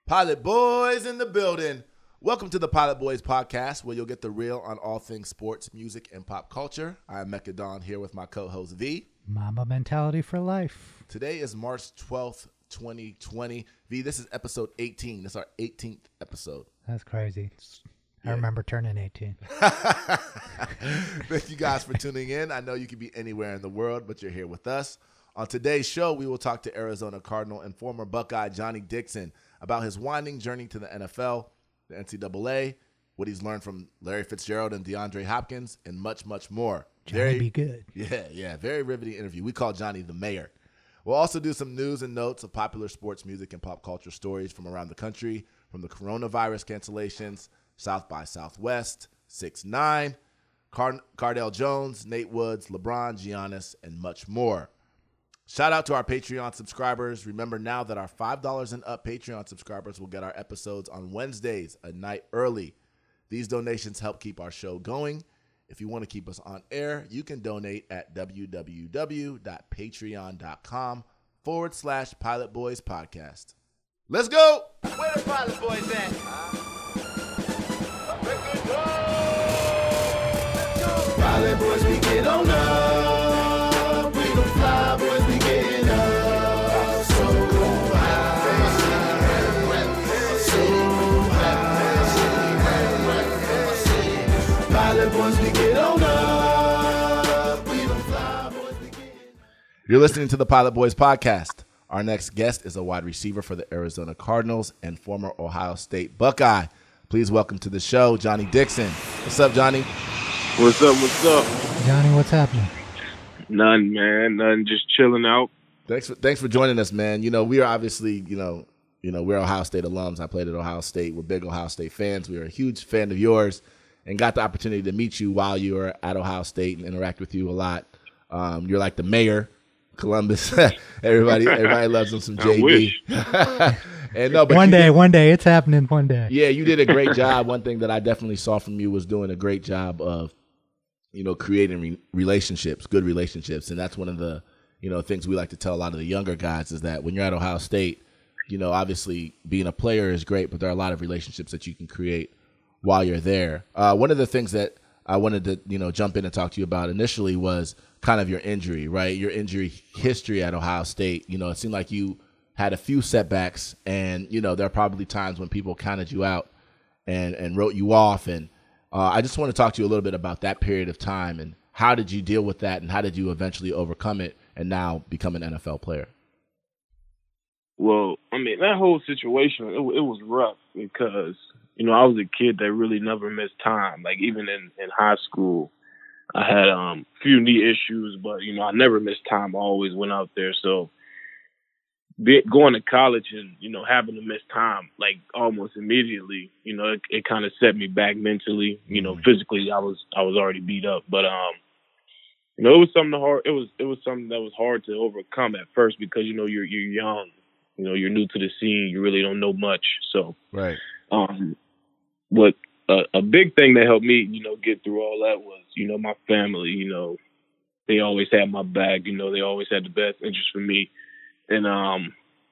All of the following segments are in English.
Pilot Boys in the building. Welcome to the Pilot Boys podcast, where you'll get the real on all things sports, music, and pop culture. I am Mecca Don here with my co-host V. Mamba mentality for life. Today is March 12th, 2020. V, this is episode 18. This is our 18th episode. That's crazy. I remember turning 18. Thank you guys for tuning in. I know you could be anywhere in the world, but you're here with us. On today's show, we will talk to Arizona Cardinal and former Buckeye Johnny Dixon about his winding journey to the NFL, the NCAA, what he's learned from Larry Fitzgerald and DeAndre Hopkins, and much, much more. Johnny be good. Yeah. Very riveting interview. We call Johnny the mayor. We'll also do some news and notes of popular sports, music, and pop culture stories from around the country, from the coronavirus cancellations, South by Southwest, 6ix9ine, Cardale Jones, Nate Woods, LeBron, Giannis, and much more. Shout out to our Patreon subscribers. Remember now that our $5 and up Patreon subscribers will get our episodes on Wednesdays a night early. These donations help keep our show going. If you want to keep us on air, you can donate at www.patreon.com/Pilot Boys Podcast. Let's go! Where the Pilot Boys at? Pilot Boys, we get on up. We don't fly, boys, we getting up. So high, Pilot Boys, we get on up. We don't fly, boys, we getting up. You're listening to the Pilot Boys Podcast. Our next guest is a wide receiver for the Arizona Cardinals and former Ohio State Buckeye. Please welcome to the show, Johnny Dixon. What's up, Johnny? What's up? Johnny, what's happening? None, man. None. Just chilling out. Thanks for joining us, man. You know, we are obviously, we're Ohio State alums. I played at Ohio State. We're big Ohio State fans. We are a huge fan of yours and got the opportunity to meet you while you were at Ohio State and interact with you a lot. You're like the mayor, Columbus. everybody loves him some JB. I wish. And no, but one day, it's happening one day. Yeah, you did a great job. One thing that I definitely saw from you was doing a great job of, creating relationships, good relationships. And that's one of the, things we like to tell a lot of the younger guys is that when you're at Ohio State, obviously being a player is great, but there are a lot of relationships that you can create while you're there. One of the things that I wanted to, jump in and talk to you about initially was kind of your injury, right? Your injury history at Ohio State. It seemed like you had a few setbacks, and, there are probably times when people counted you out and wrote you off. And I just want to talk to you a little bit about that period of time and how did you deal with that and how did you eventually overcome it and now become an NFL player? Well, I mean, that whole situation, it was rough because, I was a kid that really never missed time. Like, even in high school, I had a few knee issues, but, I never missed time. I always went out there. So going to college and, having to miss time, like, almost immediately, it kind of set me back mentally. Physically, I was already beat up. But, it was something hard. It was something that was hard to overcome at first because, you're young. You're new to the scene. You really don't know much. So, right. But a big thing that helped me, get through all that was, my family. They always had my back. They always had the best interest for me. And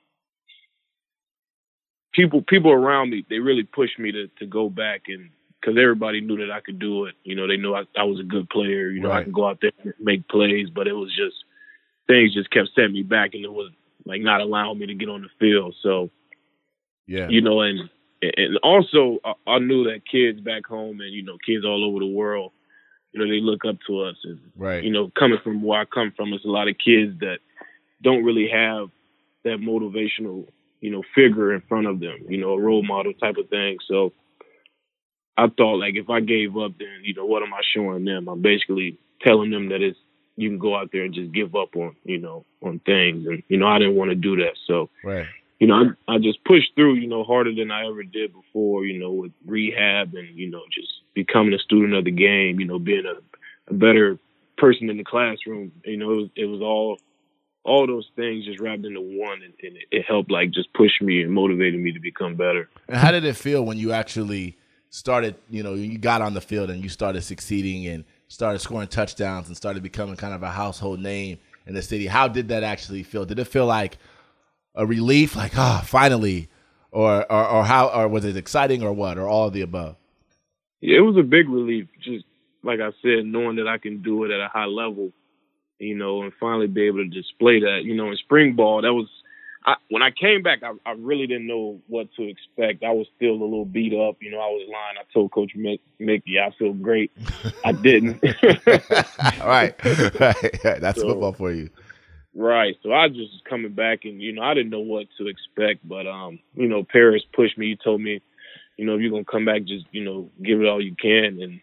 people around me, they really pushed me to go back, and because everybody knew that I could do it. They knew I was a good player. Right. I could go out there and make plays, but it was just things just kept setting me back, and it was like not allowing me to get on the field. So, yeah, and also I knew that kids back home and kids all over the world, they look up to us, and right. Coming from where I come from, it's a lot of kids that don't really have that motivational, figure in front of them, a role model type of thing. So I thought, like, if I gave up, then, what am I showing them? I'm basically telling them that you can go out there and just give up on, on things. And, I didn't want to do that. So, right. I just pushed through, harder than I ever did before, with rehab and, just becoming a student of the game, being a better person in the classroom. It was all those things just wrapped into one, and it helped, like, just push me and motivated me to become better. And how did it feel when you actually started, you got on the field and you started succeeding and started scoring touchdowns and started becoming kind of a household name in the city? How did that actually feel? Did it feel like a relief, like, finally? or how, or was it exciting, or what, or all of the above? Yeah, it was a big relief. Just like I said, knowing that I can do it at a high level, and finally be able to display that. In spring ball, that was when I came back. I really didn't know what to expect. I was still a little beat up. I was lying. I told Coach Mickey I feel great. I didn't. Right. That's football for you. Right. So I just was coming back, and I didn't know what to expect. But Paris pushed me. He told me, if you're gonna come back, just give it all you can. And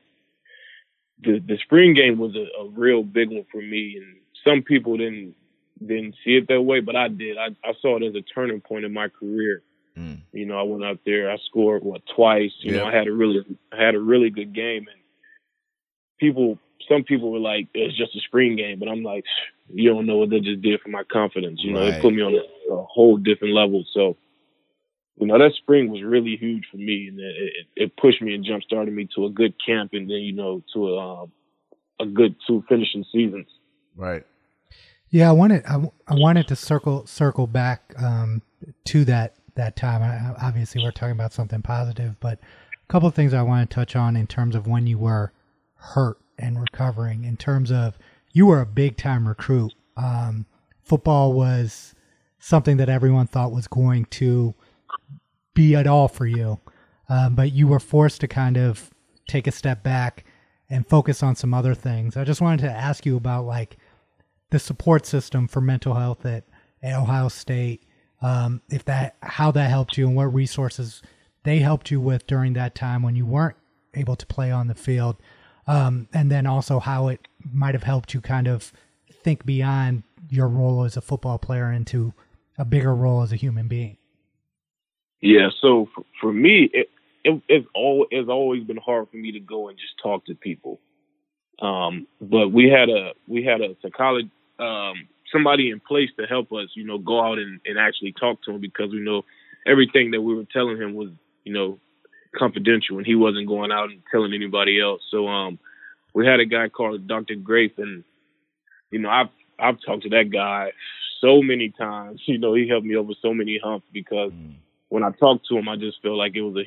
the spring game was a real big one for me. And some people didn't see it that way, but I did. I saw it as a turning point in my career. I went out there. I scored twice. I had a really good game, and some people were like, it's just a spring game, but I'm like, you don't know what they just did for my confidence. Right. It put me on a whole different level. So, that spring was really huge for me, and it pushed me and jump started me to a good camp, and then to a good 2 finishing seasons. Right. Yeah, I wanted to circle back to that time. Obviously, we're talking about something positive, but a couple of things I want to touch on in terms of when you were hurt and recovering. In terms of, you were a big time recruit. Football was something that everyone thought was going to be at all for you, but you were forced to kind of take a step back and focus on some other things. I just wanted to ask you about the support system for mental health at Ohio State, how that helped you and what resources they helped you with during that time when you weren't able to play on the field, and then also how it might have helped you kind of think beyond your role as a football player into a bigger role as a human being. Yeah, so for me, it's always been hard for me to go and just talk to people. But we had a psychologist, somebody in place to help us, go out and actually talk to him, because we know everything that we were telling him was, confidential, and he wasn't going out and telling anybody else. So, we had a guy called Dr. Grafe, and, I've talked to that guy so many times. He helped me over so many humps, because when I talked to him, I just felt like it was a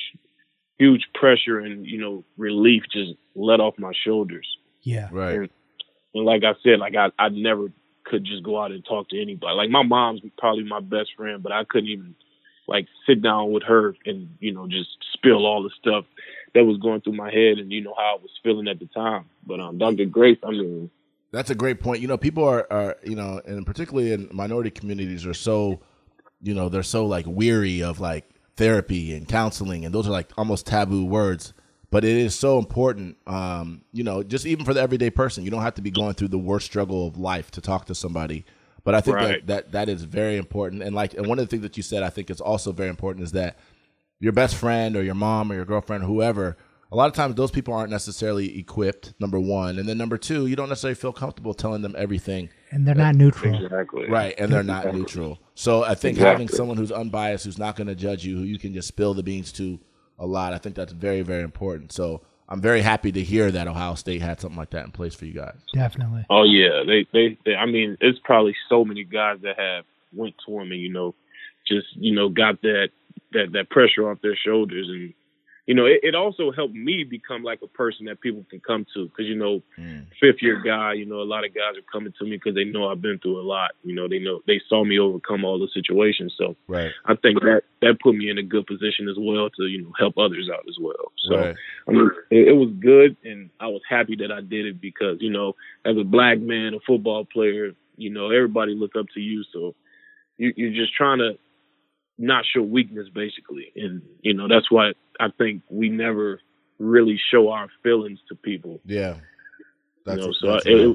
huge pressure and, relief just let off my shoulders. Yeah. Right. And like I said, I never could just go out and talk to anybody. Like, my mom's probably my best friend, but I couldn't even sit down with her and, just spill all the stuff that was going through my head and, how I was feeling at the time. But Dr. Grace, that's a great point. People are and particularly in minority communities are so, they're so weary of therapy and counseling, and those are almost taboo words. But it is so important, just even for the everyday person. You don't have to be going through the worst struggle of life to talk to somebody. But I think right. that is very important. And and one of the things that you said, I think is also very important, is that your best friend or your mom or your girlfriend, whoever, a lot of times those people aren't necessarily equipped, number one. And then number two, you don't necessarily feel comfortable telling them everything. And they're not neutral. Exactly. Right, and they're not neutral. So I think having someone who's unbiased, who's not going to judge you, who you can just spill the beans to a lot, I think that's very, very important. So I'm very happy to hear that Ohio State had something like that in place for you guys. Definitely. Oh yeah, they it's probably so many guys that have went to them and just got that pressure off their shoulders, and it also helped me become a person that people can come to, because fifth year guy, a lot of guys are coming to me because they know I've been through a lot. They saw me overcome all the situations. So right. I think that put me in a good position as well to help others out as well. So right. It was good, and I was happy that I did it, because as a black man, a football player, everybody look up to you. So you're just trying to not show weakness, basically. And, that's why I think we never really show our feelings to people. Yeah. So it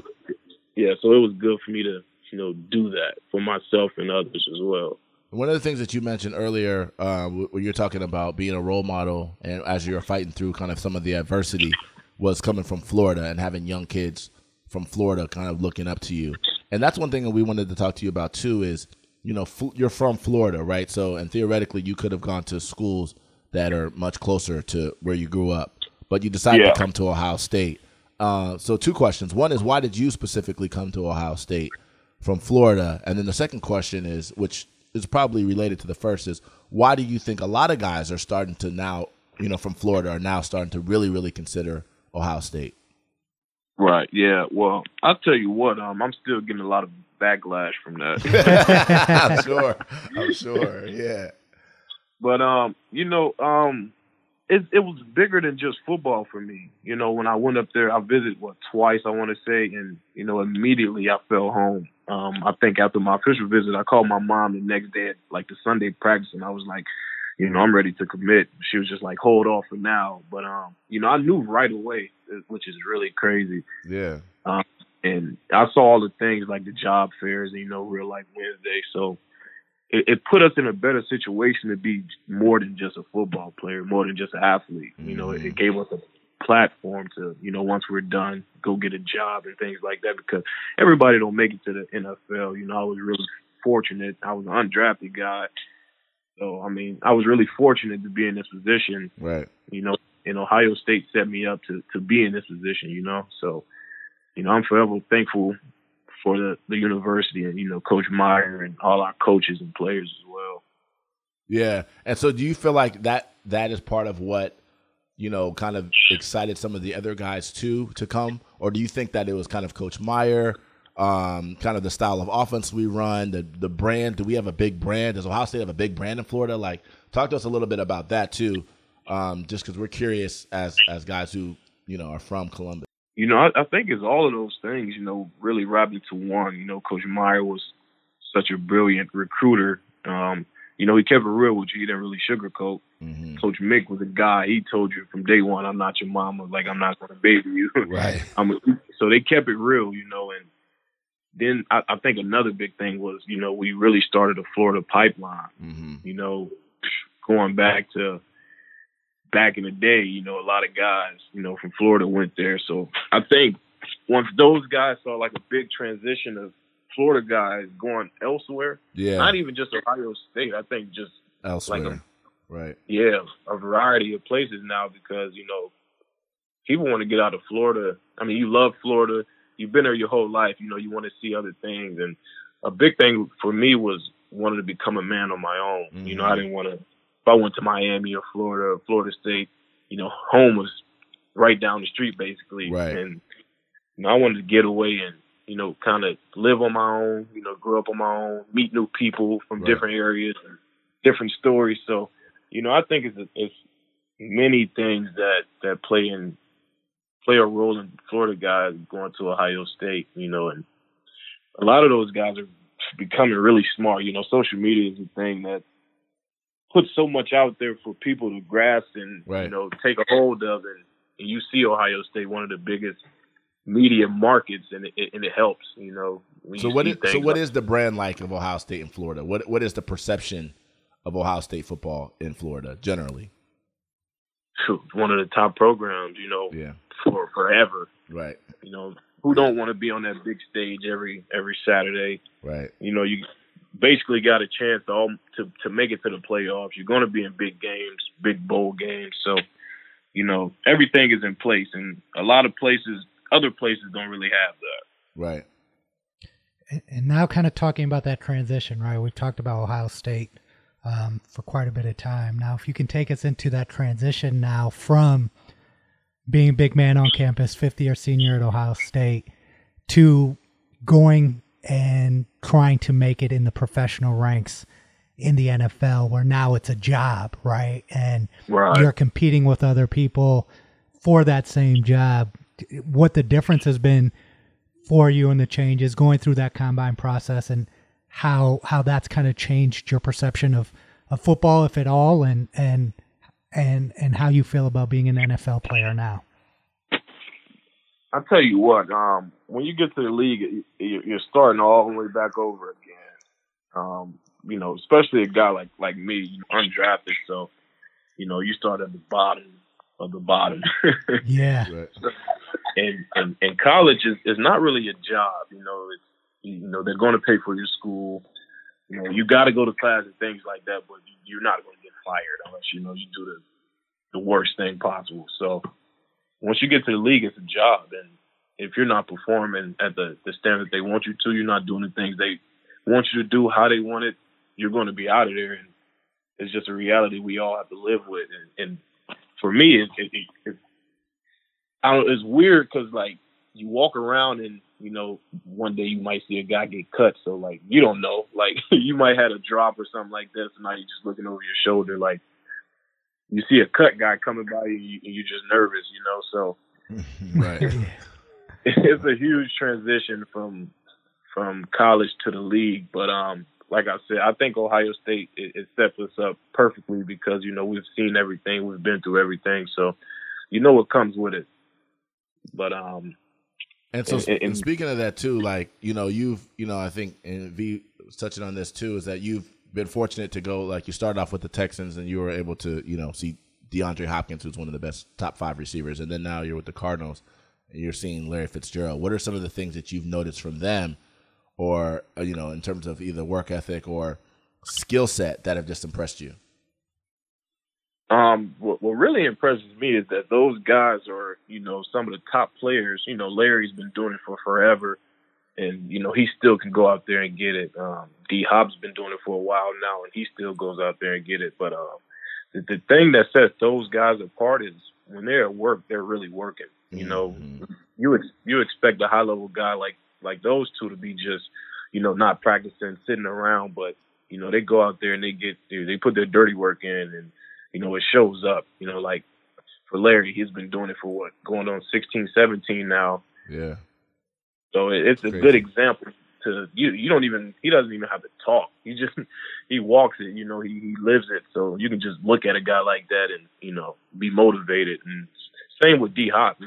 was good for me to, do that for myself and others as well. One of the things that you mentioned earlier, when you're talking about being a role model, and as you're fighting through kind of some of the adversity, was coming from Florida and having young kids from Florida kind of looking up to you. And that's one thing that we wanted to talk to you about too, is, you're from Florida, right? So, and theoretically you could have gone to schools that are much closer to where you grew up, but you decided to come to Ohio State. So 2 questions. One is, why did you specifically come to Ohio State from Florida? And then the second question is, which is probably related to the first, is why do you think a lot of guys are starting to now, from Florida, are now starting to really, really consider Ohio State? Right. Yeah. Well, I'll tell you what. I'm still getting a lot of backlash from that. I'm sure. Yeah. But it was bigger than just football for me. When I went up there, I visited twice, I want to say, and immediately I fell home. I think after my official visit, I called my mom the next day at the Sunday practice, and I was like, I'm ready to commit. She was just like, hold off for now. But I knew right away, which is really crazy. Yeah. And I saw all the things like the job fairs and Real Life Wednesday, so. It put us in a better situation to be more than just a football player, more than just an athlete. It gave us a platform to, once we're done, go get a job and things like that, because everybody don't make it to the NFL. I was really fortunate. I was an undrafted guy. So, I was really fortunate to be in this position. Right. And Ohio State set me up to be in this position, So, I'm forever thankful for the university and, Coach Meyer and all our coaches and players as well. Yeah. And so do you feel like that is part of what, kind of excited some of the other guys to come? Or do you think that it was kind of Coach Meyer, kind of the style of offense we run, the brand? Do we have a big brand? Does Ohio State have a big brand in Florida? Like, talk to us a little bit about that too, just because we're curious as guys who, are from Columbus. I think it's all of those things, really wrapped into one. Coach Meyer was such a brilliant recruiter. He kept it real with you. He didn't really sugarcoat. Mm-hmm. Coach Mick was a guy, he told you from day one, I'm not your mama. Like, I'm not going to baby you. Right. So they kept it real, and then I think another big thing was, we really started a Florida pipeline. Mm-hmm. Going back in the day, a lot of guys, from Florida went there. So I think once those guys saw like a big transition of Florida guys going elsewhere, not even just Ohio State, I think just elsewhere, right? Yeah, a variety of places now, because, people want to get out of Florida. You love Florida. You've been there your whole life. You want to see other things. And a big thing for me was wanting to become a man on my own. Mm-hmm. I didn't want to. I went to Miami or Florida State, home was right down the street basically. Right. And, I wanted to get away and, kind of live on my own, grow up on my own, meet new people from different areas and different stories. So, I think it's many things that play a role in Florida guys going to Ohio State, and a lot of those guys are becoming really smart. Social media is a thing that put so much out there for people to grasp and take a hold of, and you see Ohio State, one of the biggest media markets, and it helps. So what is the brand like of Ohio State in Florida? What is the perception of Ohio State football in Florida generally? One of the top programs, for forever. Right. Who don't want to be on that big stage every Saturday? Right. You basically got a chance to make it to the playoffs. You're going to be in big games, big bowl games. So, everything is in place, and a lot of other places don't really have that. Right. And now kind of talking about that transition, right? We've talked about Ohio State for quite a bit of time. Now, if you can take us into that transition now from being a big man on campus, 50th senior at Ohio State, to going and trying to make it in the professional ranks in the NFL, where now it's a job, right? And you're competing with other people for that same job. What the difference has been for you and the changes going through that combine process, and how that's kind of changed your perception of football, if at all, and how you feel about being an NFL player now. I'll tell you what, when you get to the league, you're starting all the way back over again. Especially a guy like me, undrafted. So, you start at the bottom of the bottom. Yeah. And college is not really a job. They're going to pay for your school. You got to go to class and things like that, but you're not going to get fired unless, you do the worst thing possible. So once you get to the league, it's a job. And if you're not performing at the standard they want you to, you're not doing the things they want you to do how they want it, you're going to be out of there. And it's just a reality we all have to live with. And for me, it's weird because like you walk around and one day you might see a guy get cut, so like you don't know, like you might have a drop or something like this, and now you're just looking over your shoulder, like you see a cut guy coming by you, and you're just nervous, So right, it's a huge transition from college to the league, but like I said, I think Ohio State it sets us up perfectly because we've seen everything, we've been through everything, so what comes with it. But and so and speaking of that too, like you've I think, and V was touching on this too, is that you've been fortunate to go, like you started off with the Texans and you were able to see DeAndre Hopkins, who's one of the best top 5 receivers, and then now you're with the Cardinals and you're seeing Larry Fitzgerald. What are some of the things that you've noticed from them, or in terms of either work ethic or skill set, that have just impressed you? What really impresses me is that those guys are, some of the top players. Larry's been doing it for forever, and he still can go out there and get it. D Hop's been doing it for a while now, and he still goes out there and get it. But the thing that sets those guys apart is when they're at work, they're really working. Mm-hmm. You expect a high level guy like those two to be just, not practicing, sitting around, but they go out there and they put their dirty work in, and it shows up. Like for Larry, he's been doing it for going on 16, 17 now. Yeah. So it's a good example to you. He doesn't even have to talk. He walks it. He lives it. So you can just look at a guy like that and be motivated. And same with D Hop.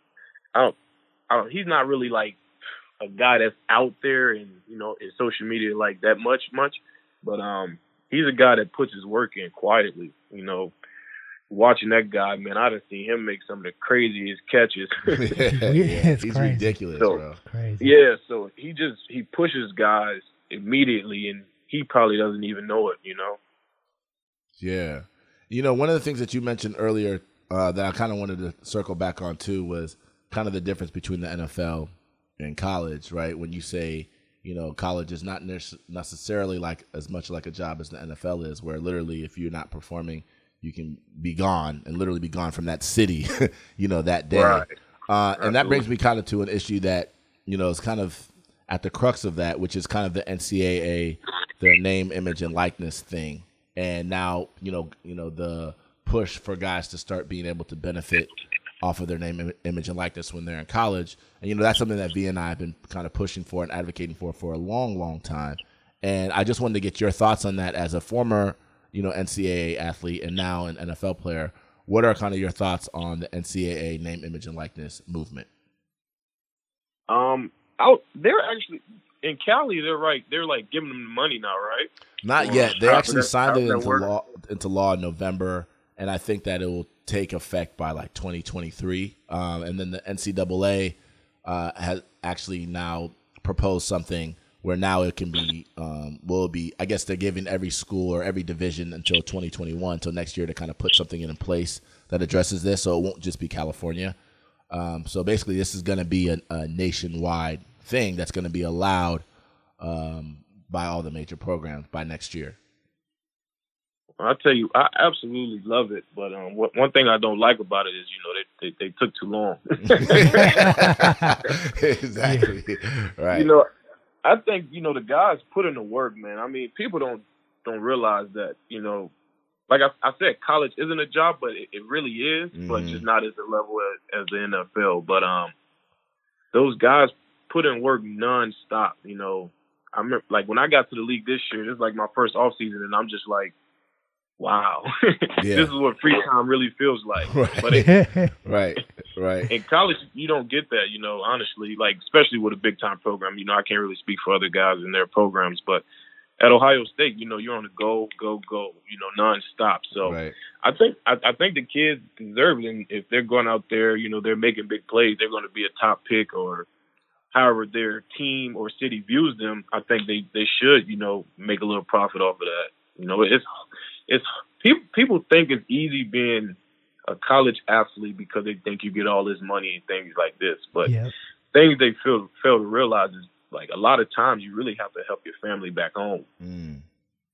He's not really like a guy that's out there and in social media like that much, but he's a guy that puts his work in quietly. Watching that guy, man, I done seen him make some of the craziest catches. It's he's crazy. ridiculous, So, bro. Crazy. Yeah, so he pushes guys immediately, and he probably doesn't even know it. Yeah. One of the things that you mentioned earlier that I kind of wanted to circle back on too was kind of the difference between the NFL and college, right? When you say, college is not necessarily like as much like a job as the NFL is, where literally if you're not performing, you can be gone and literally be gone from that city, that day. Right. And that brings me kind of to an issue that, is kind of at the crux of that, which is kind of the NCAA, their name, image, and likeness thing. And now, the push for guys to start being able to benefit off of their name, image, and likeness when they're in college. And, that's something that V and I have been kind of pushing for and advocating for a long, long time. And I just wanted to get your thoughts on that as a former, NCAA athlete and now an NFL player. What are kind of your thoughts on the NCAA name, image, and likeness movement? They're actually in Cali. They're right. They're like giving them the money now, right? Not yet. They actually signed it into law in November, and I think that it will take effect by like 2023. And then the NCAA has actually now proposed something where now it can be, I guess they're giving every school or every division until 2021, until next year, to kind of put something in place that addresses this, so it won't just be California. So basically this is going to be a nationwide thing that's going to be allowed by all the major programs by next year. I'll tell you, I absolutely love it. But one thing I don't like about it is, they took too long. Exactly. Right. I think, the guys put in the work, man. I mean, people don't realize that, like I said, college isn't a job, but it really is, but just not at the level as the NFL. But those guys put in work nonstop. I remember, like, when I got to the league this year, this is like my first off season, and I'm just like, wow, this is what free time really feels like. Right. But right. In college, you don't get that, honestly, like, especially with a big time program. I can't really speak for other guys in their programs, but at Ohio State, you're on the go, nonstop. So right. I think the kids deserve it. And if they're going out there, they're making big plays, they're going to be a top pick, or however their team or city views them. I think they should, make a little profit off of that. It's people think it's easy being a college athlete because they think you get all this money and things like this. But things they fail to realize is, like, a lot of times you really have to help your family back home.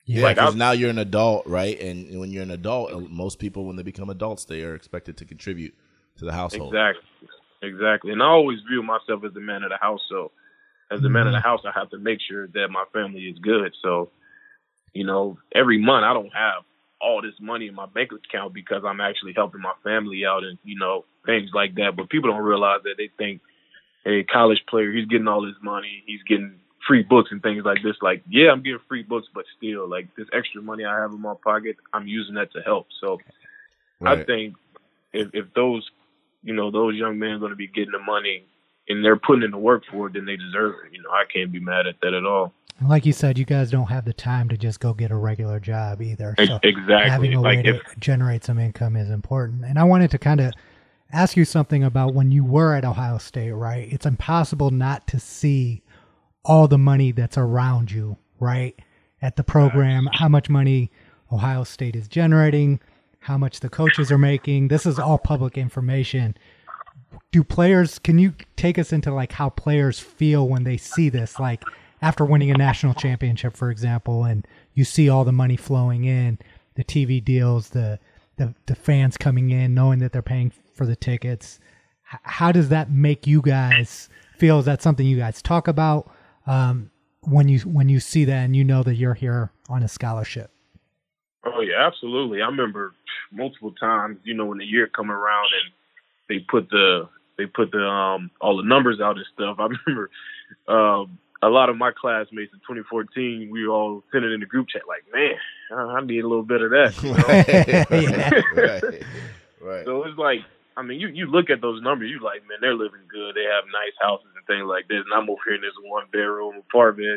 Yeah. Yeah, Like, because I- now you're an adult, right? And when you're an adult, most people, when they become adults, they are expected to contribute to the household. Exactly. And I always view myself as the man of the house. So as the man of the house, I have to make sure that my family is good. So, every month I don't have all this money in my bank account because I'm actually helping my family out and, things like that. But people don't realize that. They think, hey, college player, he's getting all his money. He's getting free books and things like this. Like, yeah, I'm getting free books, but still, like, this extra money I have in my pocket, I'm using that to help. So Right. I think if those, those young men are going to be getting the money and they're putting in the work for it, then they deserve it. I can't be mad at that at all. Like you said, you guys don't have the time to just go get a regular job either. So Exactly. having a way to generate some income is important. And I wanted to kind of ask you something about when you were at Ohio State, right? It's impossible not to see all the money that's around you, right? At the program, how much money Ohio State is generating, how much the coaches are making. This is all public information. Can you take us into like how players feel when they see this? Like after winning a national championship, for example, and you see all the money flowing in, the TV deals, the fans coming in, knowing that they're paying for the tickets. How does that make you guys feel? Is that something you guys talk about when you see that and you know that you're here on a scholarship? Oh yeah, absolutely. I remember multiple times, when the year come around and they put the all the numbers out and stuff. I remember a lot of my classmates in 2014, we were all sending in the group chat like, man, I need a little bit of that. Right. So it's like, I mean, you look at those numbers, you like, man, they're living good. They have nice houses and things like this. And I'm over here in this 1-bedroom apartment,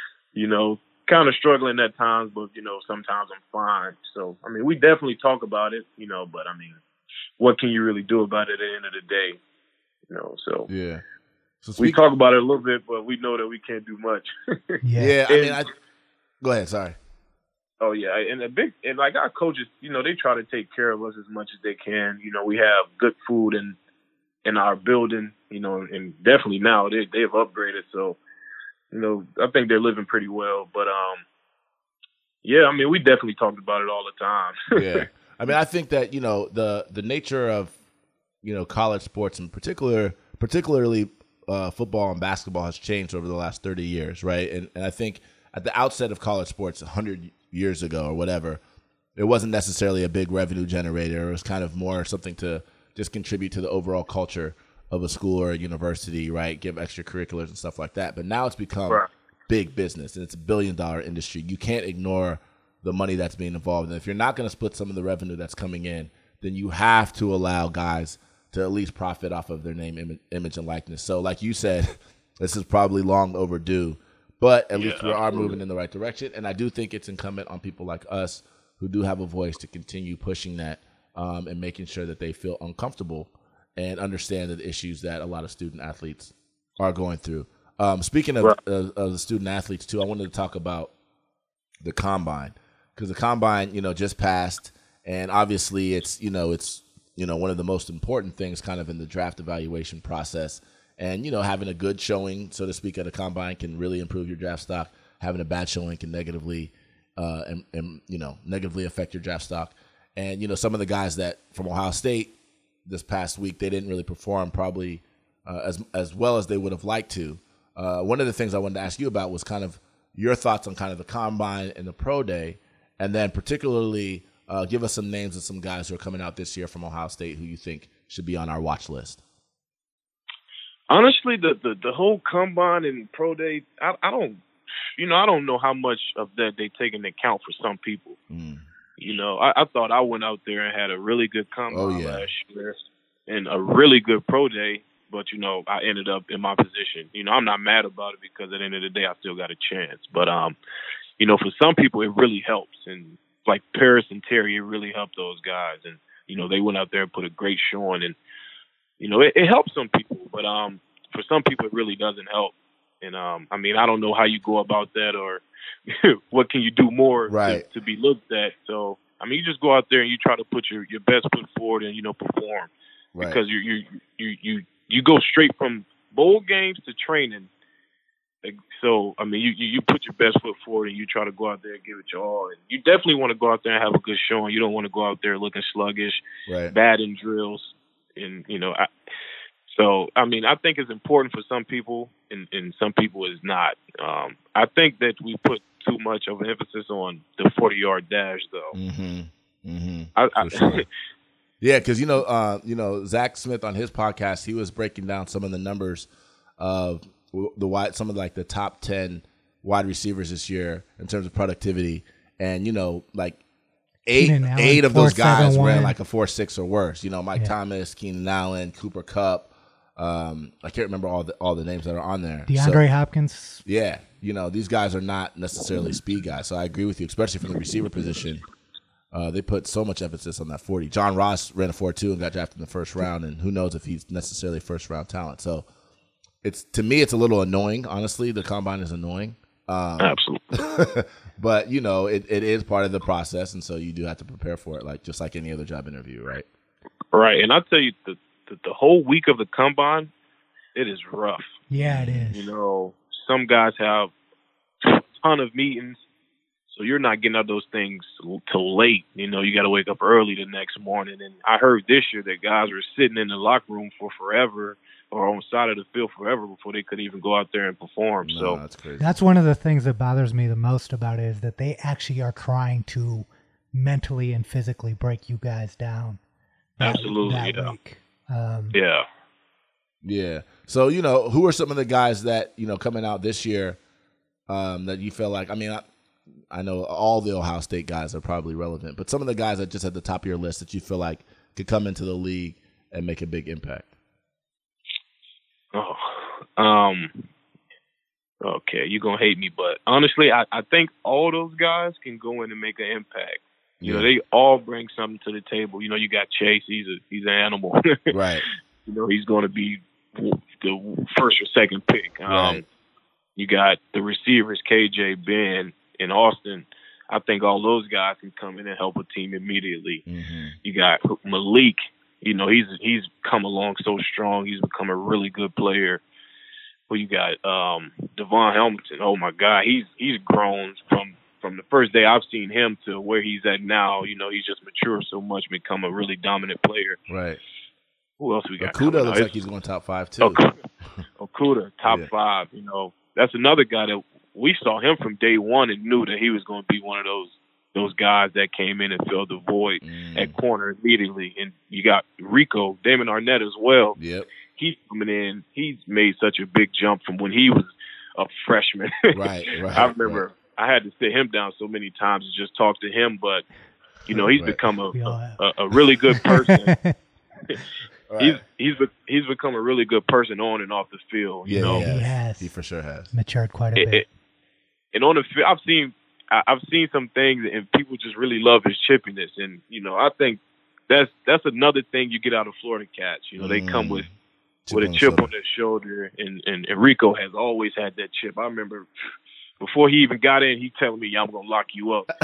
kind of struggling at times, but, sometimes I'm fine. So, I mean, we definitely talk about it, but I mean, what can you really do about it at the end of the day? So Yeah. So we talk about it a little bit, but we know that we can't do much. Yeah. I mean, go ahead. Sorry. Oh yeah, and like our coaches, they try to take care of us as much as they can. We have good food in our building, and definitely now they've upgraded. So, I think they're living pretty well. But yeah, I mean, we definitely talked about it all the time. Yeah. I mean, I think that, the nature of, college sports in particularly football and basketball has changed over the last 30 years, right? And I think at the outset of college sports 100 years ago or whatever, it wasn't necessarily a big revenue generator. It was kind of more something to just contribute to the overall culture of a school or a university, right? Give extracurriculars and stuff like that. But now it's become big business, and it's $1 billion industry. You can't ignore the money that's being involved. And if you're not going to split some of the revenue that's coming in, then you have to allow guys to at least profit off of their name, image, and likeness. So like you said, this is probably long overdue, but at least we are moving in the right direction. And I do think it's incumbent on people like us who do have a voice to continue pushing that and making sure that they feel uncomfortable and understand the issues that a lot of student athletes are going through. Speaking of the student athletes too, I wanted to talk about the combine, because the combine, just passed, and obviously it's one of the most important things kind of in the draft evaluation process. And, having a good showing, so to speak, at a combine can really improve your draft stock. Having a bad showing can negatively negatively affect your draft stock. And, some of the guys that from Ohio State this past week, they didn't really perform probably as well as they would have liked to. One of the things I wanted to ask you about was kind of your thoughts on kind of the combine and the pro day, and then particularly give us some names of some guys who are coming out this year from Ohio State who you think should be on our watch list. Honestly, the whole combine and pro day, I don't know how much of that they take into account for some people. I thought I went out there and had a really good combine last year and a really good pro day, but I ended up in my position. I'm not mad about it because at the end of the day, I still got a chance. But for some people, it really helps, and like Paris and Terry, it really helped those guys, and they went out there and put a great showing, and it helps some people, but for some people, it really doesn't help. And I mean, I don't know how you go about that, or what can you do more to be looked at. So I mean, you just go out there and you try to put your best foot forward and perform, because you go straight from bowl games to training, So, I mean, you put your best foot forward and you try to go out there and give it your all. And you definitely want to go out there and have a good showing. You don't want to go out there looking sluggish, Right. bad in drills. And, I mean, I think it's important for some people and some people it's not. I think that we put too much of an emphasis on the 40-yard dash, though. Mm-hmm. Mm-hmm. I Sure. Yeah, because Zach Smith on his podcast, he was breaking down some of the numbers of some of like the top 10 wide receivers this year in terms of productivity, and like eight of those guys ran like a 4.6 or worse. Mike Thomas, Keenan Allen, Cooper Kupp. I can't remember all the names that are on there. DeAndre Hopkins. Yeah, these guys are not necessarily speed guys. So I agree with you, especially from the receiver position. They put so much emphasis on that 40. John Ross ran a 4.2 and got drafted in the first round, and who knows if he's necessarily first round talent. So to me, it's a little annoying. Honestly, the combine is annoying. Absolutely. But it is part of the process, and so you do have to prepare for it, just like any other job interview, right? Right, and I'll tell you, the whole week of the combine, it is rough. Yeah, it is. Some guys have a ton of meetings, so you're not getting out those things till late. You got to wake up early the next morning. And I heard this year that guys were sitting in the locker room for forever or on the side of the field forever before they could even go out there and perform. No, so that's crazy. That's one of the things that bothers me the most about it, is that they actually are trying to mentally and physically break you guys down. Absolutely, that week. Yeah. So, who are some of the guys that, coming out this year that you feel like, I know all the Ohio State guys are probably relevant, but some of the guys that just at the top of your list that you feel like could come into the league and make a big impact? Okay, you're going to hate me, but honestly, I think all those guys can go in and make an impact. They all bring something to the table. You got Chase, he's an animal. Right. He's going to be the first or second pick. Right. You got the receivers, KJ, Ben, and Austin. I think all those guys can come in and help a team immediately. Mm-hmm. You got Malik. He's come along so strong. He's become a really good player. Well, you got Devon Hamilton. Oh my God, he's grown from the first day I've seen him to where he's at now. He's just matured so much, become a really dominant player. Right. Who else we got? Okudah looks like he's going top 5 too. Okudah, top 5. That's another guy that we saw him from day one and knew that he was going to be one of those guys that came in and filled the void at corner immediately. And you got Rico, Damon Arnett as well. Yep. He's coming in. He's made such a big jump from when he was a freshman. Right. I remember I had to sit him down so many times to just talk to him, but he's become a really good person. Right. He's become a really good person on and off the field. He has. He for sure has matured quite a bit. And on the field, I've seen some things, and people just really love his chippiness. And I think that's another thing you get out of Florida cats. They come with a chip on their shoulder, and Rico has always had that chip. I remember before he even got in, he telling me, "I'm gonna lock you up."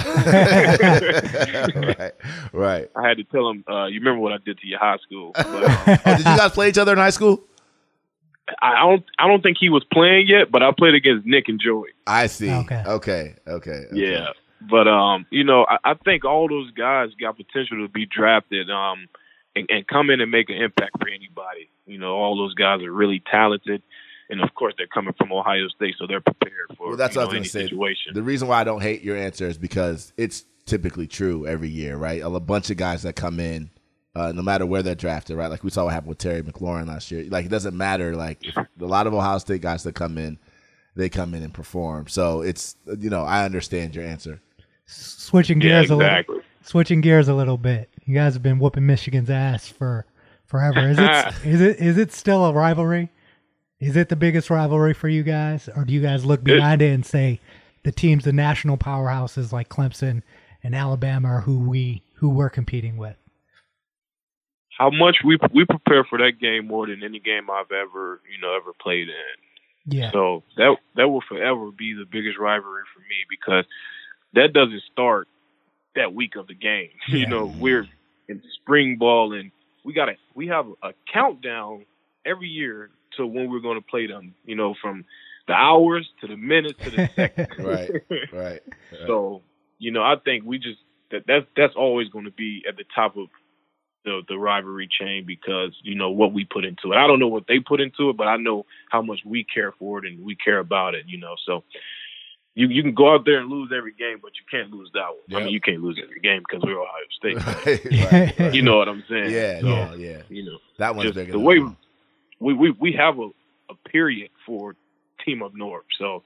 Right. I had to tell him, "You remember what I did to your high school?" But, did you guys play each other in high school? I don't think he was playing yet, but I played against Nick and Joey. I see. Okay. Yeah, but I think all those guys got potential to be drafted, and come in and make an impact for anybody. All those guys are really talented. And, of course, they're coming from Ohio State, so they're prepared for that's what I was any gonna say. situation. The reason why I don't hate your answer is because it's typically true every year, right? A bunch of guys that come in, no matter where they're drafted, right? Like we saw what happened with Terry McLaurin last year. Like it doesn't matter. Like a lot of Ohio State guys that come in, they come in and perform. So it's I understand your answer. Switching gears a little bit. You guys have been whooping Michigan's ass for forever. Is it still a rivalry? Is it the biggest rivalry for you guys, or do you guys look behind it and say the teams, the national powerhouses like Clemson and Alabama, are who we're competing with? How much we prepare for that game more than any game I've ever played in. Yeah. So that will forever be the biggest rivalry for me, because that doesn't start that week of the game. Yeah. We're in spring ball, and we have a countdown every year to when we're going to play them, from the hours to the minutes to the seconds. Right. So, I think we just that's always going to be at the top of the rivalry chain because what we put into it. I don't know what they put into it, but I know how much we care for it and we care about it. So you can go out there and lose every game, but you can't lose that one. Yep. I mean, you can't lose every game because we're Ohio State. right. You know what I'm saying? Yeah. That one's just bigger. the way we have a period for Team Up North, so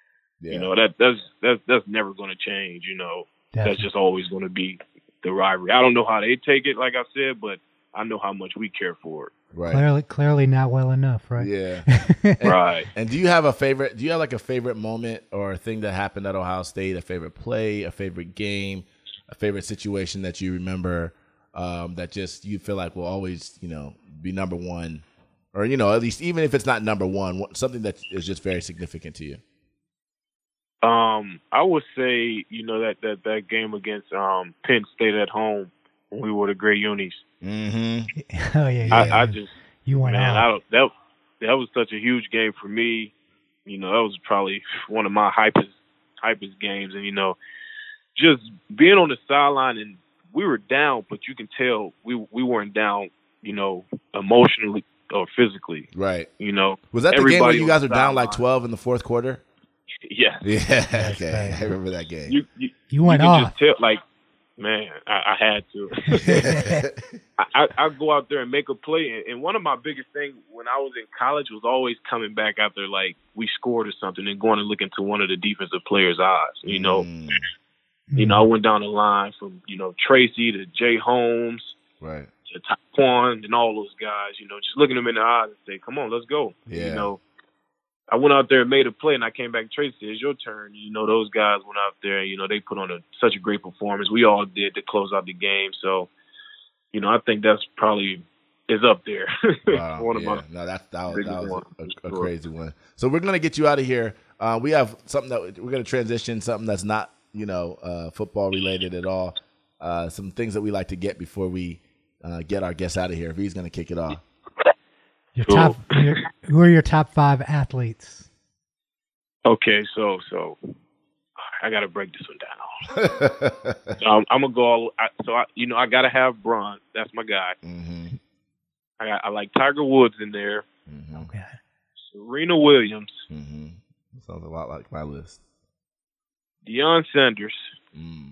that's never going to change. That's just always going to be the rivalry. I don't know how they take it, like I said, but I know how much we care for it. Right. Clearly not well enough, right? Yeah. Right. And do you have a favorite? Do you have like a favorite moment or a thing that happened at Ohio State? A favorite play, a favorite game, a favorite situation that you remember that just you feel like will always be number one, or at least even if it's not number one, something that is just very significant to you. I would say that game against Penn State at home when we were the Gray Unis. Mm-hmm. Oh yeah. I just you went out. That was such a huge game for me. That was probably one of my hypest games, and just being on the sideline and we were down, but you can tell we weren't down, emotionally or physically. Right. Was that the game where you guys were down like 12 in the fourth quarter? Yeah. Yeah. Okay. I remember that game. You went can off. Just tell, man, I had to. I go out there and make a play. And one of my biggest things when I was in college was always coming back after, we scored or something and going and look into one of the defensive players' eyes. I went down the line from, Tracy to Jay Holmes. Right. To Taquan and all those guys, just looking them in the eyes and say, come on, let's go. Yeah. I went out there and made a play, and I came back. Tracy said, it's your turn. Those guys went out there. They put on such a great performance. We all did to close out the game. So, I think that's probably is up there. Wow, that was a crazy one. So we're gonna get you out of here. We have something that we're gonna transition, something that's not football related at all. Some things that we like to get before we get our guests out of here. If he's gonna kick it off. Who are your top 5 athletes? Okay, so I got to break this one down. I'm gonna go. I got to have Bron. That's my guy. Mm-hmm. I like Tiger Woods in there. Mm-hmm. Okay. Serena Williams. Mm-hmm. Sounds a lot like my list. Deion Sanders. Mm.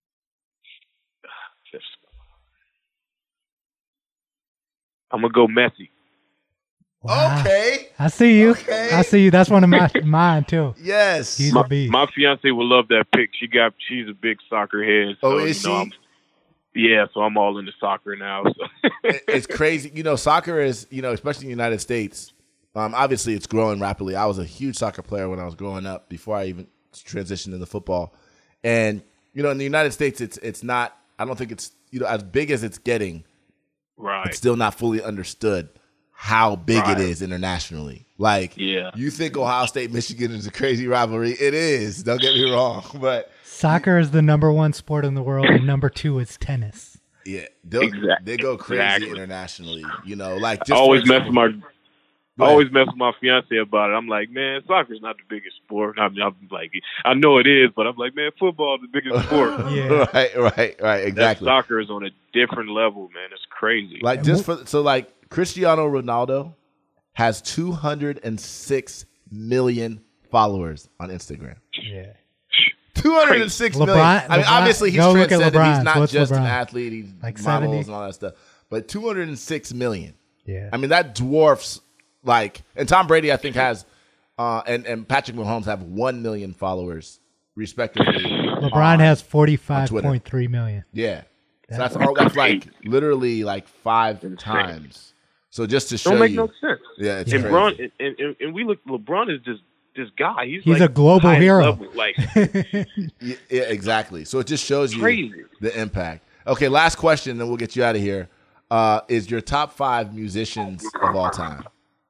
I'm gonna go Messi. Wow. Okay. I see you. Okay. I see you. That's one of mine too. Yes. He's a beast. My fiance would love that pick. She's a big soccer head. So, oh, is she? So I'm all into soccer now. So. It's crazy. Soccer is, especially in the United States, obviously it's growing rapidly. I was a huge soccer player when I was growing up before I even transitioned into football. And, in the United States, it's not, I don't think it's, as big as it's getting. Right. It's still not fully understood how big it is internationally. You think Ohio State, Michigan is a crazy rivalry. It is. Don't get me wrong. But soccer is the number 1 sport in the world, and number 2 is tennis. Yeah. They go crazy internationally. Just I always mess with my fiance about it. I'm like, man, soccer's not the biggest sport. I'm like, I know it is, but I'm like, man, football is the biggest sport. Yeah. Right. Exactly. That soccer is on a different level, man. It's crazy. Cristiano Ronaldo has 206 million followers on Instagram. Yeah. 206 million. I mean, obviously he's transcended. He's not just an athlete. He's like models 70? and all that stuff. But 206 million. Yeah. I mean, that dwarfs and Tom Brady, I think, has and Patrick Mahomes have 1 million followers respectively. LeBron has 45.3 million. Yeah. So that's literally 5 times. So just to show don't make you, no sense. Yeah, it's crazy. And we look. LeBron is this guy. He's a global hero. Yeah, exactly. So it just shows you crazy. The impact. Okay, last question, then we'll get you out of here. Is your top 5 musicians of all time?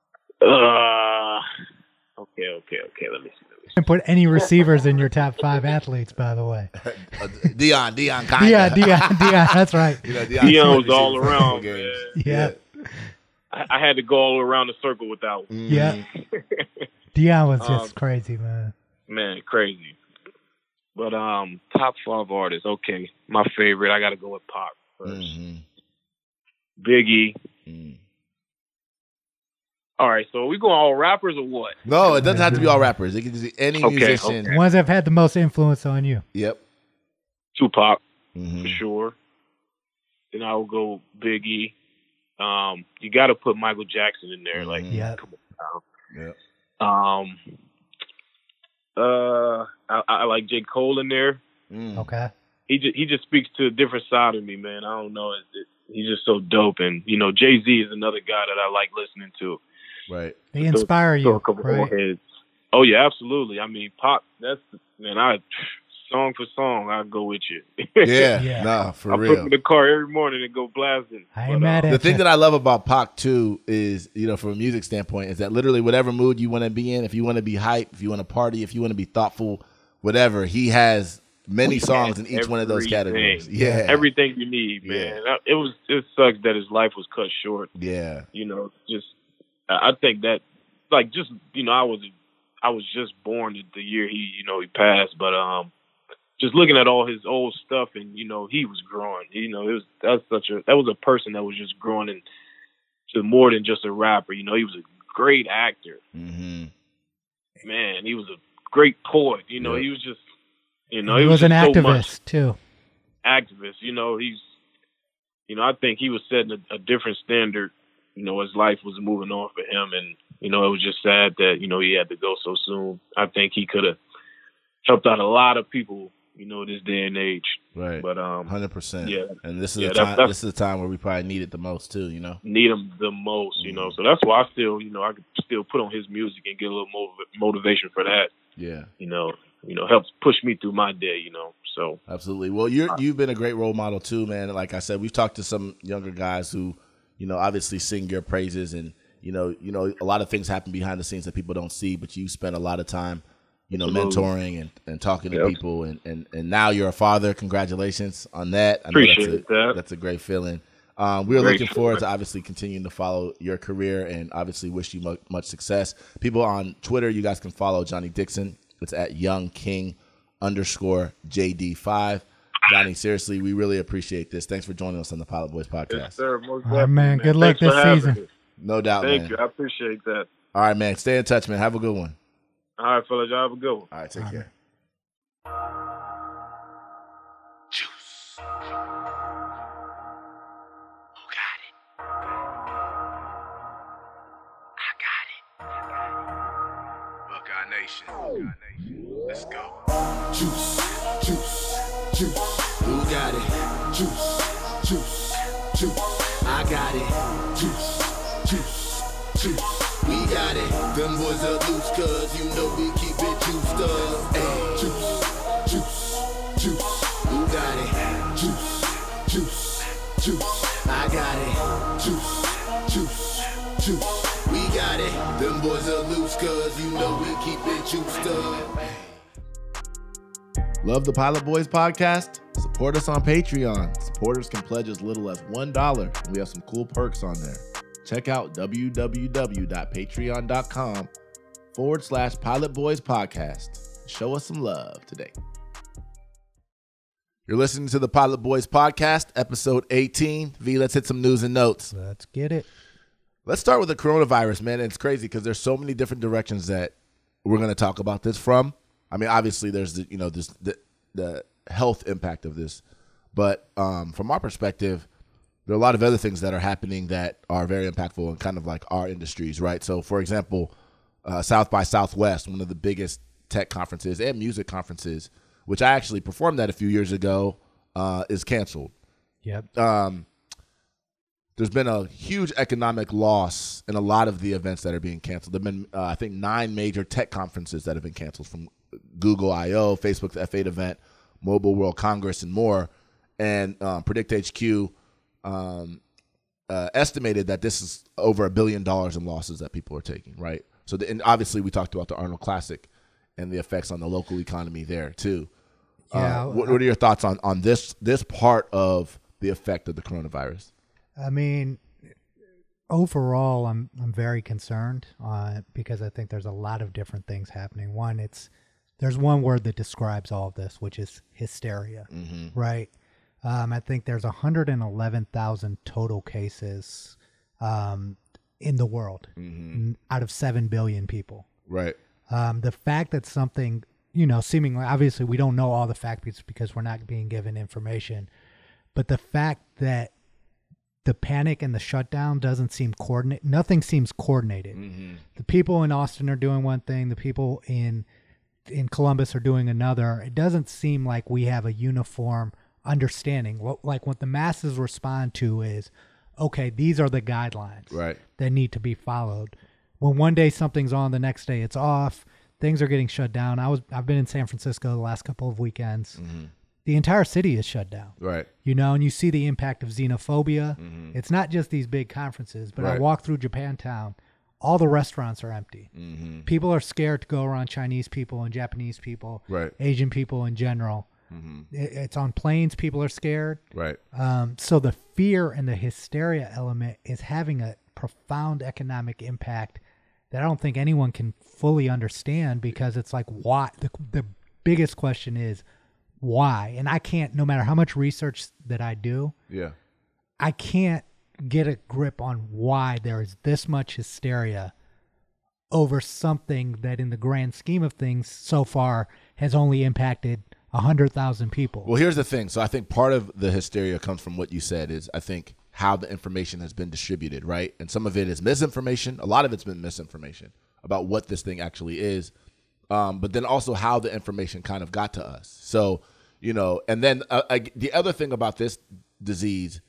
Okay. Let me see. And put any receivers in your top 5 athletes, by the way. Deion, Deion. That's right. Deion was all around. Yeah. I had to go all around the circle with that one. Yeah. Dion was just crazy, man. Man, crazy. But top 5 artists. Okay, my favorite. I got to go with Pac first. Biggie. All right, so are we going all rappers or what? No, it doesn't have to be all rappers. It can just be any musician. The ones that have had the most influence on you. Yep. Tupac, for sure. Then I will go Biggie. You got to put Michael Jackson in there. Like, come on. I like J. Cole in there. Okay. He just speaks to a different side of me, man. I don't know. He's just so dope. And, you know, Jay-Z is another guy that I like listening to. Right. They inspire you, right? Oh, yeah, absolutely. I mean, Pop, song for song, I'll go with you. Yeah. Nah, for real. I put in the car every morning and go blasting. I ain't mad at the thing that I love about Pac, too, is, you know, from a music standpoint, is that literally whatever mood you want to be in, if you want to be hype, if you want to party, if you want to be thoughtful, whatever, he has many songs in each one of those categories. Yeah. Everything you need, man. It sucks that his life was cut short. Yeah. You know, I think that, like, just, you know, I was just born the year he passed, but just looking at all his old stuff, and, you know, he was growing. You know, that was a person that was just growing into more than just a rapper. You know, he was a great actor. Man, he was a great poet. You know, he was just, you know, he was an activist too. Activist, you know, I think he was setting a different standard. You know, his life was moving on for him, and, you know, it was just sad that, you know, he had to go so soon. I think he could have helped out a lot of people, you know, this day and age. Right. But 100%. Yeah. And this is this is the time where we probably need it the most too, you know. Need him the most, you know. So that's why I still, you know, I could still put on his music and get a little motivation for that. Yeah. You know, helps push me through my day, you know. So absolutely. Well, you've been a great role model too, man. Like I said, we've talked to some younger guys who, you know, obviously sing your praises, and you know, a lot of things happen behind the scenes that people don't see, but you spend a lot of time, you know, mentoring and talking to people, and now you're a father. Congratulations on that. I know Appreciate that. That's a great feeling. We're looking forward to obviously continuing to follow your career, and obviously wish you much success. People on Twitter, you guys can follow Johnny Dixon. It's at YoungKing_JD5. Johnny, seriously, we really appreciate this. Thanks for joining us on the Pilot Boys podcast. Yes, sir. Most all right, man. Good luck this season. No doubt, man. Thank you. I appreciate that. All right, man. Stay in touch, man. Have a good one. All right, fellas. Y'all have a good one. All right, take care. Juice. Who got it? I got it. Buckeye Nation. Let's go. Juice. Who got it? Juice. I got it. Juice. We got it. Them boys are loose, cause you know we keep it juiced up. Hey, juice. Who got it? Juice. I got it. Juice. We got it. Them boys are loose, cause you know we keep it juiced up. Love the Pilot Boys podcast? Support us on Patreon. Supporters can pledge as little as $1, and we have some cool perks on there. Check out www.patreon.com/Pilot Boys podcast. Show us some love today. You're listening to the Pilot Boys podcast, episode 18. V, let's hit some news and notes. Let's get it. Let's start with the coronavirus, man. It's crazy because there's so many different directions that we're going to talk about this from. I mean, obviously, there's the health impact of this, but from our perspective, there are a lot of other things that are happening that are very impactful in kind of like our industries, right? So, for example, South by Southwest, one of the biggest tech conferences and music conferences, which I actually performed at a few years ago, is canceled. Yep. There's been a huge economic loss in a lot of the events that are being canceled. There have been, I think, 9 major tech conferences that have been canceled, from Google I/O, Facebook's F8 event, Mobile World Congress, and more. And PredictHQ estimated that this is over $1 billion in losses that people are taking, right? So, and obviously, we talked about the Arnold Classic and the effects on the local economy there, too. Yeah. What are your thoughts on this part of the effect of the coronavirus? I mean, overall, I'm very concerned because I think there's a lot of different things happening. One, there's one word that describes all of this, which is hysteria, right? I think there's 111,000 total cases in the world out of 7 billion people. Right. The fact that something, seemingly, obviously we don't know all the facts because we're not being given information, but the fact that the panic and the shutdown doesn't seem coordinated, nothing seems coordinated. The people in Austin are doing one thing, the people in Columbus are doing another. It doesn't seem like we have a uniform understanding. What the masses respond to is, okay, these are the guidelines that need to be followed. When one day something's on, the next day it's off. Things are getting shut down. I've been in San Francisco the last couple of weekends. The entire city is shut down. Right. And you see the impact of xenophobia. It's not just these big conferences, but I walk through Japantown. All the restaurants are empty. People are scared to go around Chinese people and Japanese people, Asian people in general. It's on planes. People are scared. Right. So the fear and the hysteria element is having a profound economic impact that I don't think anyone can fully understand, because it's like, why? The biggest question is why? And I can't, no matter how much research that I do, I can't get a grip on why there is this much hysteria over something that in the grand scheme of things so far has only impacted 100,000 people. Well, here's the thing. So I think part of the hysteria comes from what you said is, I think, how the information has been distributed, right? And some of it is misinformation. A lot of it's been misinformation about what this thing actually is. But then also how the information kind of got to us. So, and then the other thing about this disease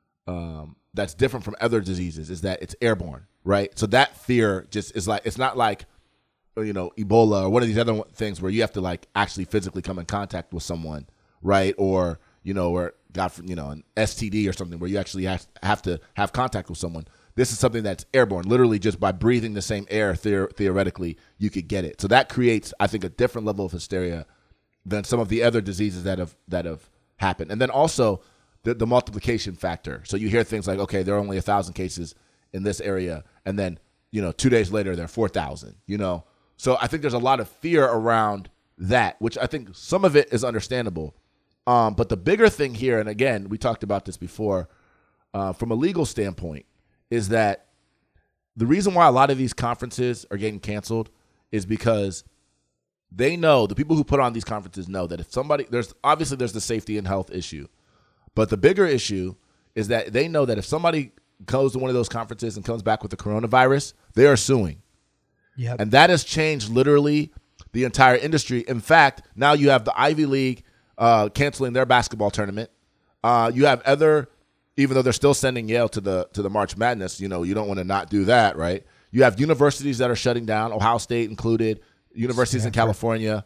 that's different from other diseases is that it's airborne, right? So that fear just is like, it's not like, Ebola or one of these other things where you have to like actually physically come in contact with someone, right? Or, or an STD or something where you actually have to have contact with someone. This is something that's airborne. Literally just by breathing the same air, theoretically, you could get it. So that creates, I think, a different level of hysteria than some of the other diseases that have happened. And then also the multiplication factor. So you hear things like, okay, there are only 1,000 cases in this area, and then 2 days later there are 4,000. So I think there's a lot of fear around that, which I think some of it is understandable. But the bigger thing here, and again, we talked about this before, from a legal standpoint, is that the reason why a lot of these conferences are getting canceled is because they know, the people who put on these conferences know that if somebody, there's the safety and health issue, but the bigger issue is that they know that if somebody goes to one of those conferences and comes back with the coronavirus, they are suing. Yep. And that has changed literally the entire industry. In fact, now you have the Ivy League canceling their basketball tournament. You have even though they're still sending Yale to the March Madness, you don't want to not do that, right? You have universities that are shutting down, Ohio State included, universities in California,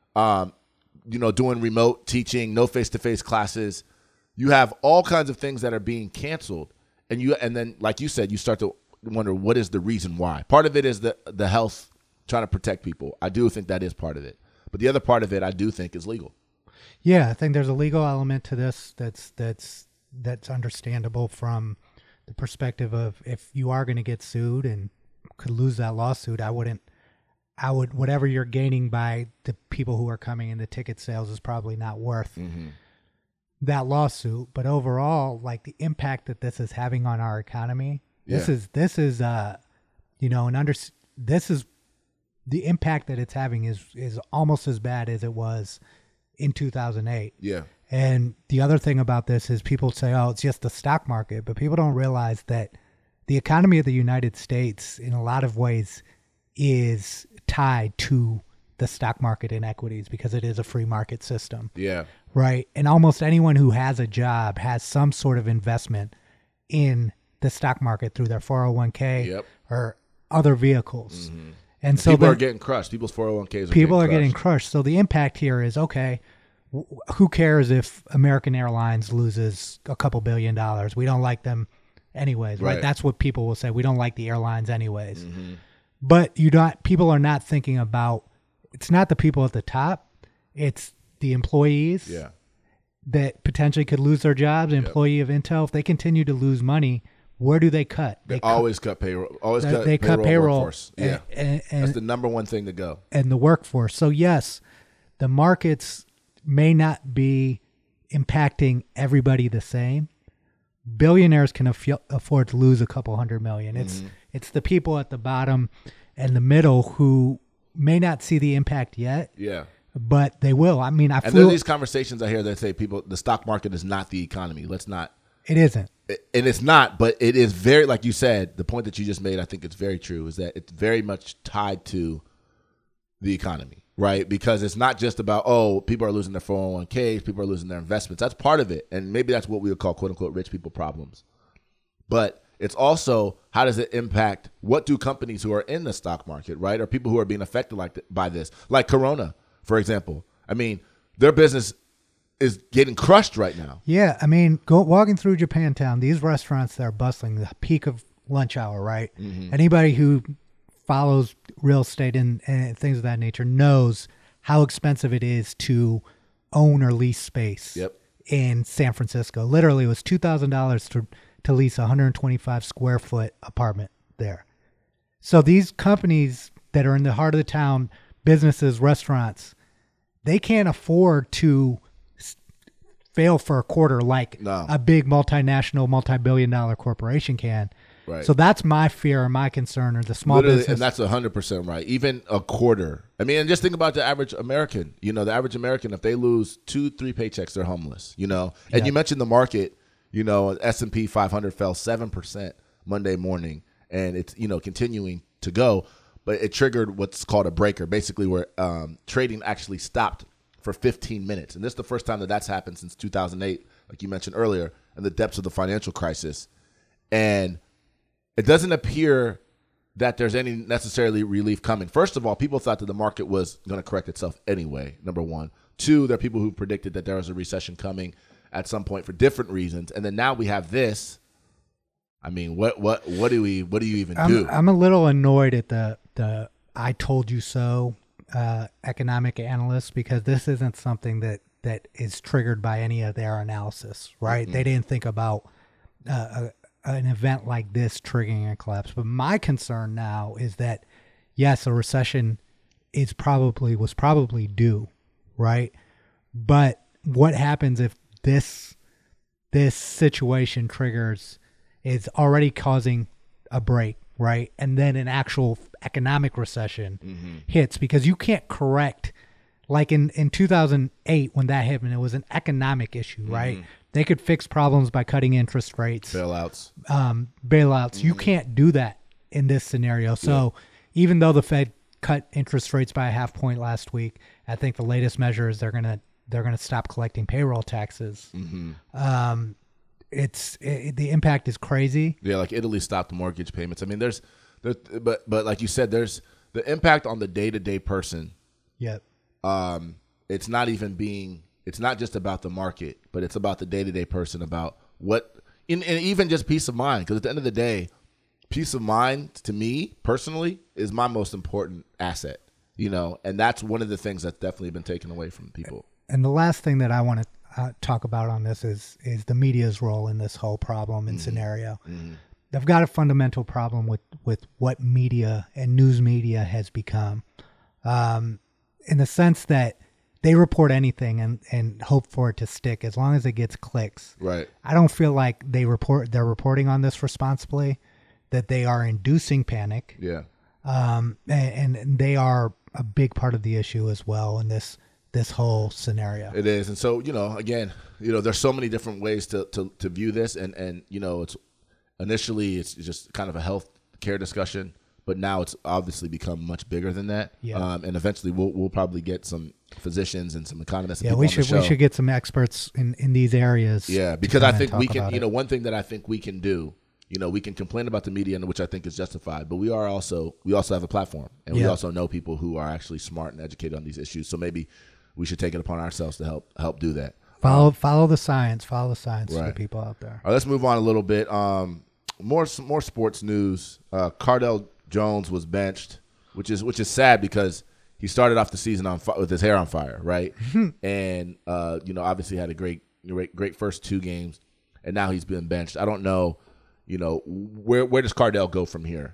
doing remote teaching, no face-to-face classes. You have all kinds of things that are being canceled. And then, like you said, you start to wonder, what is the reason why? Part of it is the health, trying to protect people. I do think that is part of it. But the other part of it, I do think, is legal. Yeah, I think there's a legal element to this that's understandable from the perspective of, if you are going to get sued and could lose that lawsuit, I would, whatever you're gaining by the people who are coming in the ticket sales is probably not worth that lawsuit. But overall, like the impact that this is having on our economy, this is the impact that it's having is almost as bad as it was in 2008. Yeah. And the other thing about this is people say, oh, it's just the stock market, but people don't realize that the economy of the United States in a lot of ways is tied to the stock market and equities, because it is a free market system. Yeah. Right. And almost anyone who has a job has some sort of investment in the stock market through their 401k or other vehicles. And so people are getting crushed. People's 401ks are getting crushed. So the impact here is, okay, who cares if American Airlines loses a couple $1 billion? We don't like them anyways, right? That's what people will say. We don't like the airlines anyways. But people are not thinking about, it's not the people at the top, it's the employees that potentially could lose their jobs. Employee of Intel, if they continue to lose money, where do they cut? They always cut payroll. They cut payroll. Workforce. Yeah, and that's the number one thing to go. And the workforce. So yes, the markets may not be impacting everybody the same. Billionaires can afford to lose a couple $100 million. It's the people at the bottom and the middle who may not see the impact yet. Yeah. But they will. I mean, there are these conversations I hear that say the stock market is not the economy. Let's not. It isn't. And it's not, but it is very, like you said, the point that you just made, I think it's very true, is that it's very much tied to the economy, right? Because it's not just about, people are losing their 401ks, people are losing their investments. That's part of it. And maybe that's what we would call, quote unquote, rich people problems. But it's also, how does it impact, what do companies who are in the stock market, right, or people who are being affected by this, like Corona, for example. I mean, their business is getting crushed right now. Yeah, I mean, walking through Japantown, these restaurants that are bustling, the peak of lunch hour, right? Mm-hmm. Anybody who follows real estate and things of that nature knows how expensive it is to own or lease space in San Francisco. Literally, it was $2,000 to lease a 125 square foot apartment there. So these companies that are in the heart of the town, businesses, restaurants, they can't afford to fail for a quarter like a big multinational, multi-billion-dollar corporation can. Right. So that's my fear and my concern, or the small business. And that's 100% right. Even a quarter. I mean, and just think about the average American. You know, the average American, if they lose 2-3 paychecks, they're homeless. You know, and you mentioned the market. You know, S&P 500 fell 7% Monday morning, and it's continuing to go. But it triggered what's called a breaker, basically where trading actually stopped for 15 minutes. And this is the first time that's happened since 2008, like you mentioned earlier, in the depths of the financial crisis. And it doesn't appear that there's any necessarily relief coming. First of all, people thought that the market was going to correct itself anyway, number one. Two, there are people who predicted that there was a recession coming at some point for different reasons. And then now we have this. I mean, what do you even do? I'm a little annoyed at the I told you so economic analysts, because this isn't something that is triggered by any of their analysis, right? Mm-hmm. They didn't think about an event like this triggering a collapse. But my concern now is that, yes, a recession was probably due, right? But what happens if this situation triggers, is already causing a break, right? And then an actual economic recession hits, because you can't correct, like in 2008 when that happened, it was an economic issue, right? They could fix problems by cutting interest rates. Bailouts. You can't do that in this scenario. So even though the Fed cut interest rates by a half point last week, I think the latest measure is they're gonna stop collecting payroll taxes. The impact is crazy. Yeah, like Italy stopped mortgage payments. I mean, but like you said, there's the impact on the day-to-day person. Yep. It's not just about the market, but it's about the day-to-day person, about and even just peace of mind. Because at the end of the day, peace of mind to me personally is my most important asset. You know, and that's one of the things that's definitely been taken away from people. And the last thing that I want to talk about on this is the media's role in this whole problem and scenario. They've got a fundamental problem with what media and news media has become, in the sense that they report anything and hope for it to stick as long as it gets clicks. Right. I don't feel like they're reporting on this responsibly, that they are inducing panic. Yeah. And they are a big part of the issue as well in this whole scenario. It is. And so, again, there's so many different ways to view this. And it's initially it's just kind of a health care discussion, but now it's obviously become much bigger than that. Yeah. And eventually we'll probably get some physicians and some economists. And we should get some experts in these areas. Yeah. Because I think we can, one thing that I think we can do, we can complain about the media, which I think is justified, but we also have a platform, and we also know people who are actually smart and educated on these issues. So maybe we should take it upon ourselves to help do that. Follow the science. Follow the science right. for the people out there. All right, let's move on a little bit. More sports news. Cardell Jones was benched, which is sad because he started off the season with his hair on fire, right? And obviously had a great first 2 games, and now he's been benched. I don't know. You know, where does Cardale go from here?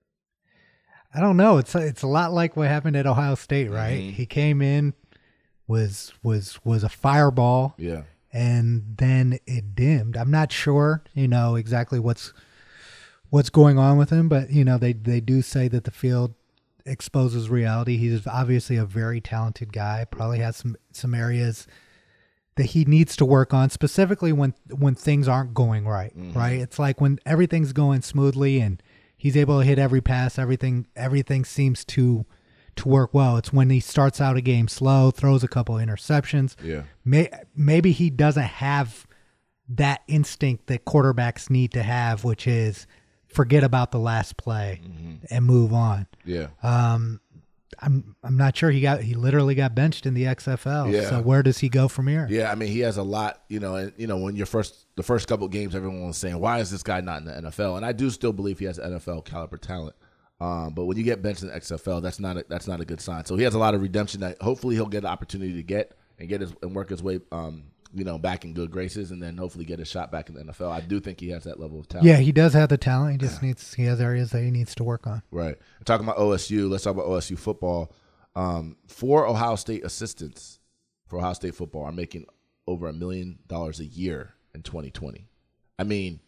I don't know. It's a lot like what happened at Ohio State, right? Mm-hmm. He came in, was a fireball, Yeah. and then it dimmed. I'm not sure, exactly what's going on with him, but they do say that the field exposes reality. He's obviously a very talented guy. Probably has some areas that he needs to work on, specifically when things aren't going right. Mm-hmm. Right? It's like when everything's going smoothly and he's able to hit every pass, everything seems to work well. It's when he starts out a game slow, throws a couple interceptions. Yeah. Maybe he doesn't have that instinct that quarterbacks need to have, which is forget about the last play and move on. Yeah. I'm not sure. He literally got benched in the XFL. Yeah. So where does he go from here? Yeah, I mean, he has a lot, and when the first couple of games, everyone was saying, why is this guy not in the NFL? And I do still believe he has NFL caliber talent. But when you get benched in the XFL, that's not a good sign. So he has a lot of redemption that hopefully he'll get an opportunity to get and work his way, back in good graces, and then hopefully get a shot back in the NFL. I do think he has that level of talent. Yeah, he does have the talent. He has areas that he needs to work on. Right. Talking about OSU, let's talk about OSU football. 4 Ohio State assistants for Ohio State football are making over $1 million a year in 2020. I mean,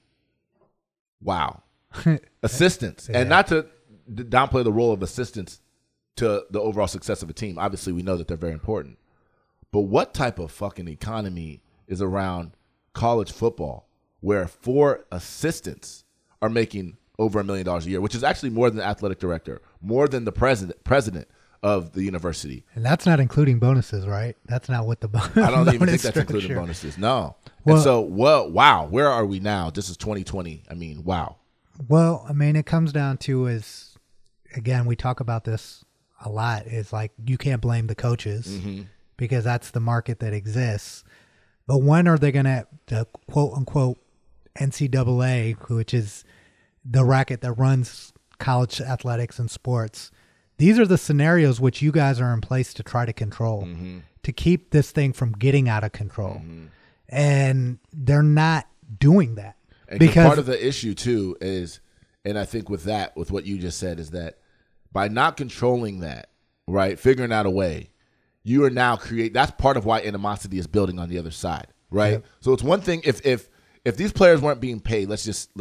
wow. Assistants. Yeah. And not to downplay the role of assistants to the overall success of a team. Obviously, we know that they're very important. But what type of fucking economy is around college football where 4 assistants are making over $1 million a year, which is actually more than the athletic director, more than the president of the university. And that's not including bonuses, right? That's not what the I don't even think that's including bonuses. No. Well, and so, wow, where are we now? This is 2020. I mean, wow. Well, I mean, it comes down to is, again, we talk about this a lot, is like you can't blame the coaches because that's the market that exists. But when are they going to, the quote-unquote NCAA, which is the racket that runs college athletics and sports, these are the scenarios which you guys are in place to try to control, to keep this thing from getting out of control. And they're not doing that. And because part of the issue, too, is, and I think with what you just said, is that by not controlling that, right, figuring out a way, you are now that's part of why animosity is building on the other side, right? Yep. So it's one thing if these players weren't being paid, let's just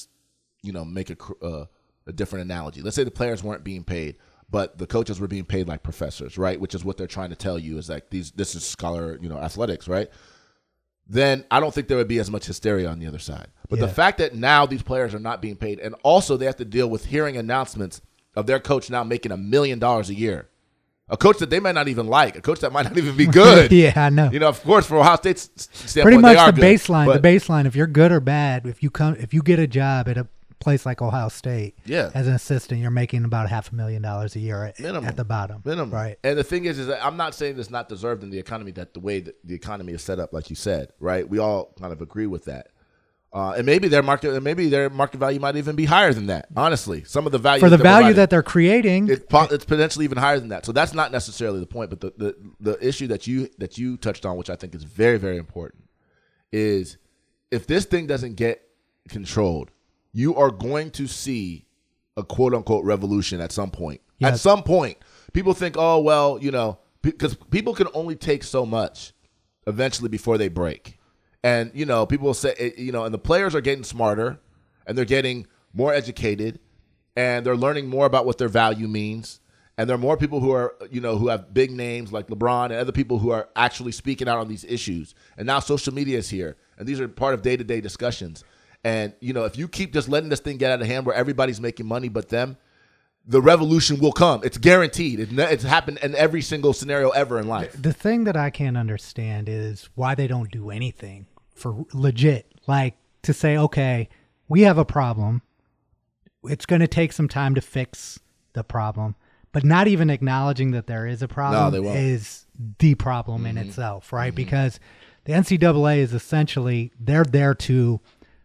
make a different analogy. Let's say the players weren't being paid, but the coaches were being paid like professors, right? Which is what they're trying to tell you is like this is scholar, athletics, right? Then I don't think there would be as much hysteria on the other side. But the fact that now these players are not being paid, and also they have to deal with hearing announcements of their coach now making $1 million a year. A coach that they might not even like, a coach that might not even be good. Yeah, I know. Of course, for Ohio State's standpoint, pretty much they are the good, baseline. The baseline, if you're good or bad, if you get a job at a place like Ohio State, as an assistant, you're making about $500,000 a year at the bottom. Minimum, right? And the thing is that I'm not saying it's not deserved in the economy, that the way that the economy is set up, like you said, right? We all kind of agree with that. And maybe their market value might even be higher than that. Honestly, some of the value for the value that they're creating, it's potentially even higher than that. So that's not necessarily the point. But the issue that you touched on, which I think is very, very important, is if this thing doesn't get controlled, you are going to see a quote unquote revolution at some point. Yes. At some point, people think, oh well, because people can only take so much eventually before they break. And, people will say, and the players are getting smarter and they're getting more educated and they're learning more about what their value means. And there are more people who are, who have big names like LeBron and other people who are actually speaking out on these issues. And now social media is here. And these are part of day-to-day discussions. And, if you keep just letting this thing get out of hand where everybody's making money but them, the revolution will come. It's guaranteed. It's happened in every single scenario ever in life. The thing that I can't understand is why they don't do anything for legit. Like to say, okay, we have a problem. It's going to take some time to fix the problem. But not even acknowledging that there is a problem is the problem in itself, right? Because the NCAA is essentially, they're there to,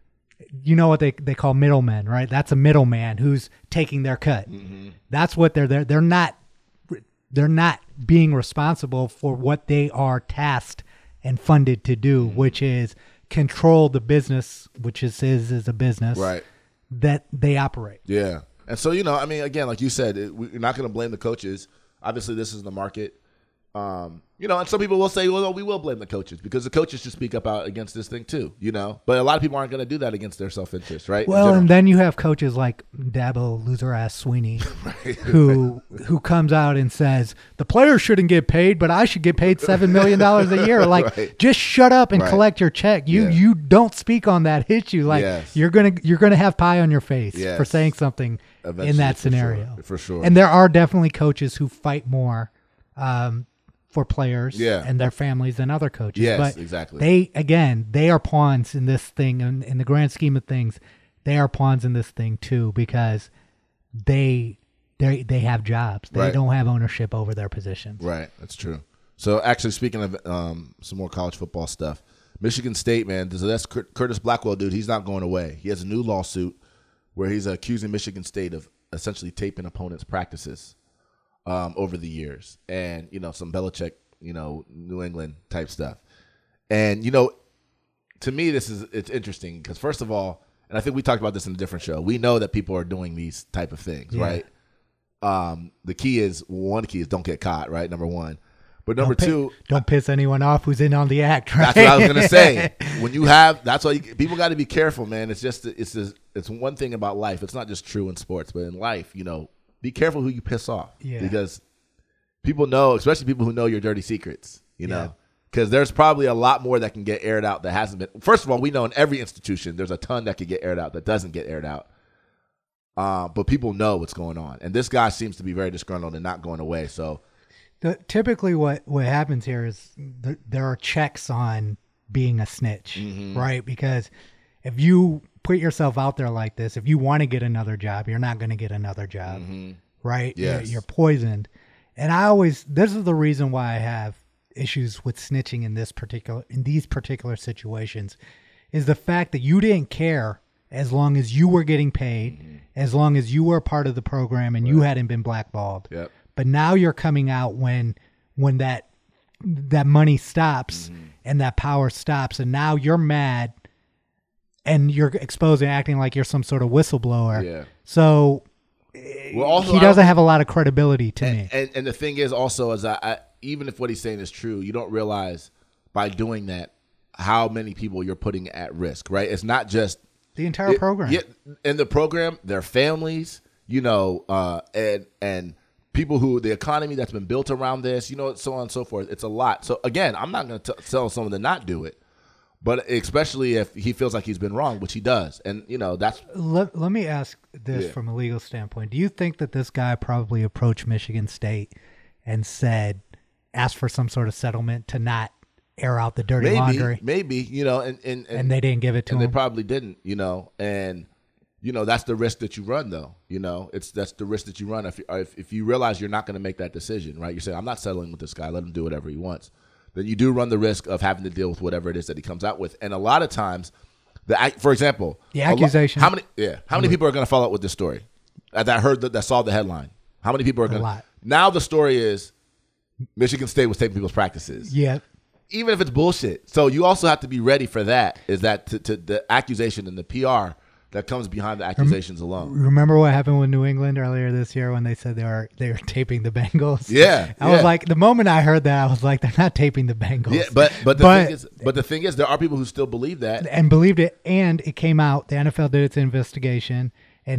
what they call middlemen, right? That's a middleman who's taking their cut. That's what they're there. They're not being responsible for what they are tasked and funded to do, which is control the business, which is a business, right? that they operate. Yeah. And so, you know, I mean, again, like you said, we're not going to blame the coaches. Obviously, this is the market. You know, and some people will say, well, no, we will blame the coaches because the coaches should speak up out against this thing too, you know. But a lot of people aren't going to do that against their self-interest, right? Well, and then you have coaches like Dabo loser-ass Sweeney who comes out and says, the players shouldn't get paid, but I should get paid $7 million a year. Like, just shut up and collect your check. You don't speak on that issue. Like, you're gonna have pie on your face for saying something eventually, in that scenario. For sure. And there are definitely coaches who fight more for players and their families than other coaches. Yes, but exactly. They are pawns in this thing, and in the grand scheme of things, they are pawns in this thing too because they have jobs. They don't have ownership over their positions. Right, that's true. So actually, speaking of some more college football stuff, Michigan State, man, that's Curtis Blackwell, dude. He's not going away. He has a new lawsuit where he's accusing Michigan State of essentially taping opponents' practices over the years, and you know, some Belichick, you know, New England type stuff. And you know, to me, it's interesting because first of all, and I think we talked about this in a different show, we know that people are doing these type of things, right? The key is don't get caught, right? Number one. But number two, don't piss anyone off who's in on the act, right? That's what I was gonna say. When you have, that's why people got to be careful, man. It's one thing about life. It's not just true in sports, but in life, you know, be careful who you piss off because people know, especially people who know your dirty secrets, you know, because there's probably a lot more that can get aired out that hasn't been. First of all, we know in every institution there's a ton that could get aired out that doesn't get aired out. But people know what's going on, and this guy seems to be very disgruntled and not going away. So. Typically what happens here is there are checks on being a snitch, right? Because if you put yourself out there like this, if you want to get another job, you're not going to get another job, right? Yes. You're poisoned. And this is the reason why I have issues with snitching in these particular situations, is the fact that you didn't care as long as you were getting paid, as long as you were part of the program and you hadn't been blackballed. Yep. But now you're coming out when that money stops and that power stops, and now you're mad and you're exposing, acting like you're some sort of whistleblower. Yeah. So he doesn't have a lot of credibility to me. And the thing is also, is even if what he's saying is true, you don't realize by doing that how many people you're putting at risk, right? It's not just the entire program. Yeah, in the program, their families, you know, and people who the economy that's been built around this, you know, so on and so forth. It's a lot. So again, I'm not going to tell someone to not do it, but especially if he feels like he's been wrong, which he does. And you know, that's. Let me ask this from a legal standpoint. Do you think that this guy probably approached Michigan State and asked for some sort of settlement to not air out the dirty laundry? Maybe, you know, and they didn't give it to him. They probably didn't, you know, and. You know, that's the risk that you run, though. You know, that's the risk that you run if you realize you're not going to make that decision, right? You say, I'm not settling with this guy. Let him do whatever he wants. Then you do run the risk of having to deal with whatever it is that he comes out with. And a lot of times, for example, the accusation. How many people are going to follow up with this story? That saw the headline. How many people are going to? A lot. Now the story is Michigan State was taking people's practices. Yeah. Even if it's bullshit. So you also have to be ready for that. Is that to the accusation and the PR that comes behind the accusations alone. Remember what happened with New England earlier this year when they said they were taping the Bengals? Yeah, I was like, the moment I heard that, I was like, they're not taping the Bengals. Yeah, but the thing is, there are people who still believe that and believed it, and it came out. The NFL did its investigation, and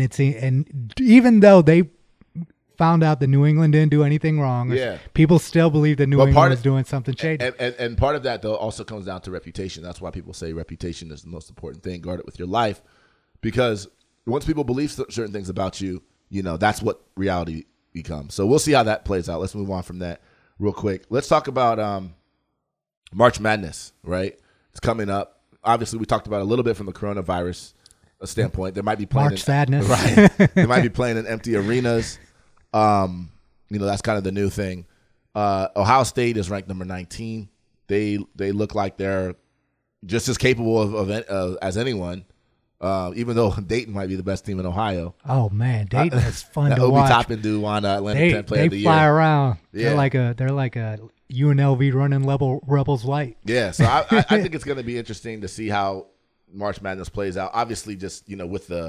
even though they found out that New England didn't do anything wrong, people still believe that New England was doing something shady. And part of that though also comes down to reputation. That's why people say reputation is the most important thing. Guard it with your life. Because once people believe certain things about you, you know, that's what reality becomes. So we'll see how that plays out. Let's move on from that real quick. Let's talk about March Madness, right? It's coming up. Obviously, we talked about it a little bit from the coronavirus standpoint. They might be playing March Sadness. Right. They might be playing in empty arenas. You know, that's kind of the new thing. Ohio State is ranked number 19. They look like they're just as capable of as anyone. Even though Dayton might be the best team in Ohio. Oh man, Dayton is fun to Obi watch. Toppin do won Atlantic 10 Player of the Year. They fly around. Yeah. They're like a UNLV running Rebels light. Yeah, so I think it's going to be interesting to see how March Madness plays out. Obviously, just you know, with the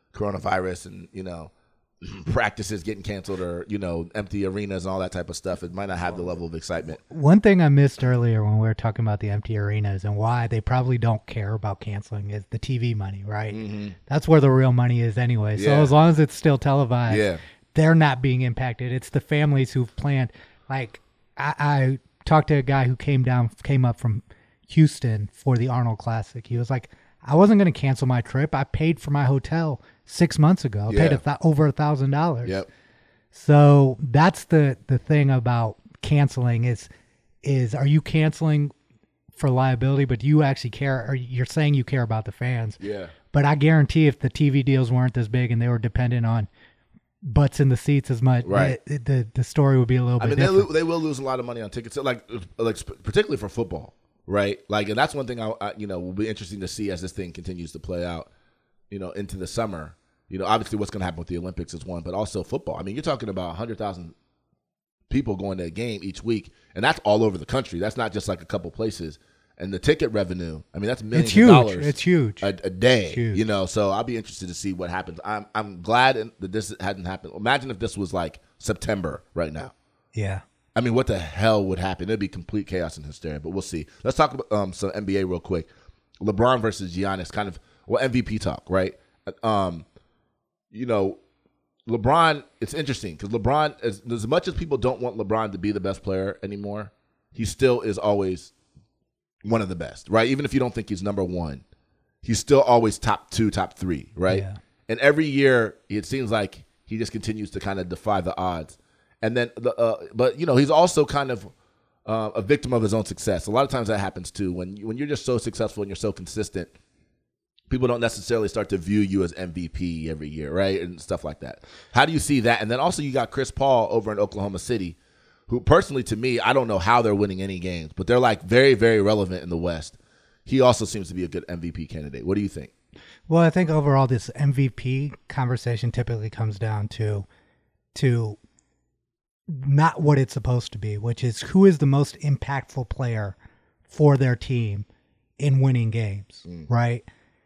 coronavirus and, you know, practices getting canceled or, you know, empty arenas and all that type of stuff, it might not have the level of excitement. One thing I missed earlier when we were talking about the empty arenas and why they probably don't care about canceling is the TV money, right? Mm-hmm. That's where the real money is anyway. So as long as it's still televised, they're not being impacted. It's the families who've planned. Like I talked to a guy who came up from Houston for the Arnold Classic. He was like, I wasn't going to cancel my trip. I paid for my hotel 6 months ago. I paid over $1,000. Yep. So that's the thing about canceling is are you canceling for liability, but do you actually care? Or you're saying you care about the fans. Yeah. But I guarantee if the TV deals weren't this big and they were dependent on butts in the seats as much, right, the story would be a little bit different. They will lose a lot of money on tickets, like particularly for football, right? Like, and that's one thing I you know, will be interesting to see as this thing continues to play out, you know, into the summer. You know, obviously what's going to happen with the Olympics is one, but also football. I mean, you're talking about 100,000 people going to a game each week, and that's all over the country. That's not just like a couple places. And the ticket revenue, I mean, that's millions of dollars. It's huge. A day, you know. So I'll be interested to see what happens. I'm glad that this hadn't happened. Imagine if this was like September right now. Yeah. I mean, what the hell would happen? It'd be complete chaos and hysteria. But we'll see. Let's talk about some NBA real quick. LeBron versus Giannis, kind of MVP talk, right? You know, LeBron. It's interesting because LeBron, as much as people don't want LeBron to be the best player anymore, he still is always one of the best, right? Even if you don't think he's number one, he's still always top two, top three, right? Yeah. And every year, it seems like he just continues to kind of defy the odds. And then, but you know, he's also kind of a victim of his own success. A lot of times that happens too. When you're just so successful and you're so consistent, people don't necessarily start to view you as MVP every year, right? And stuff like that. How do you see that? And then also you got Chris Paul over in Oklahoma City, who personally to me, I don't know how they're winning any games, but they're like very, very relevant in the West. He also seems to be a good MVP candidate. What do you think? Well, I think overall this MVP conversation typically comes down to not what it's supposed to be, which is who is the most impactful player for their team in winning games, right?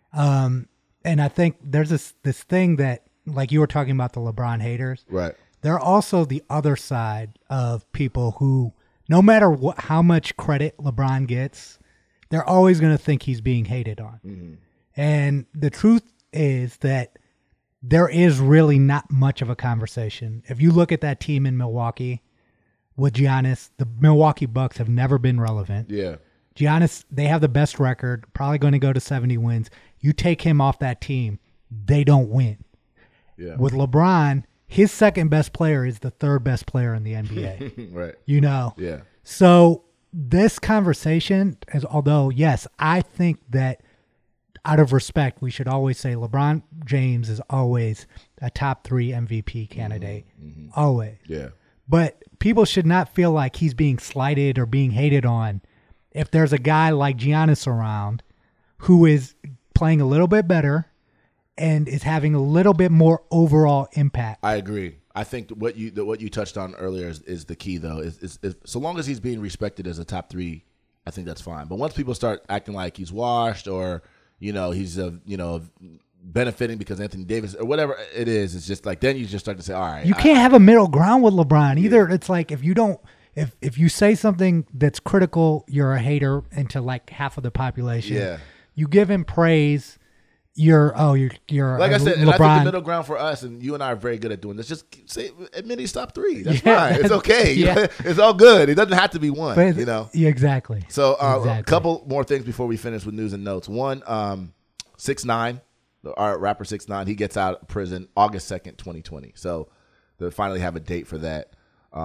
And I think there's this thing that, like you were talking about the LeBron haters. Right. There are also the other side of people who, no matter how much credit LeBron gets, they're always going to think he's being hated on. Mm-hmm. And the truth is that there is really not much of a conversation. If you look at that team in Milwaukee with Giannis, the Milwaukee Bucks have never been relevant. Yeah. Giannis, they have the best record, probably going to go to 70 wins. You take him off that team, they don't win. Yeah. With LeBron, his second best player is the third best player in the NBA. Right. You know? Yeah. So this conversation is, although, yes, I think that out of respect, we should always say LeBron James is always a top 3 MVP candidate. Mm-hmm. Always. Yeah. But people should not feel like he's being slighted or being hated on if there's a guy like Giannis around who is playing a little bit better and is having a little bit more overall impact. I agree. I think what you touched on earlier is the key, though. Is so long as he's being respected as a top 3, I think that's fine. But once people start acting like he's washed or, you know, he's benefiting because Anthony Davis or whatever it is, it's just like then you just start to say, all right. You can't have a middle ground with LeBron either. Yeah. It's like if you say something that's critical, you're a hater into like half of the population. Yeah. You give him praise. You're like I said, LeBron. And I think the middle ground for us, and you and I are very good at doing this. Just say admit he's top 3. That's fine. It's okay. Yeah. It's all good. It doesn't have to be one. But, you know. Yeah, exactly. So a couple more things before we finish with news and notes. One, 6ix9ine, our rapper 6ix9ine, he gets out of prison August 2nd, 2020. So they finally have a date for that.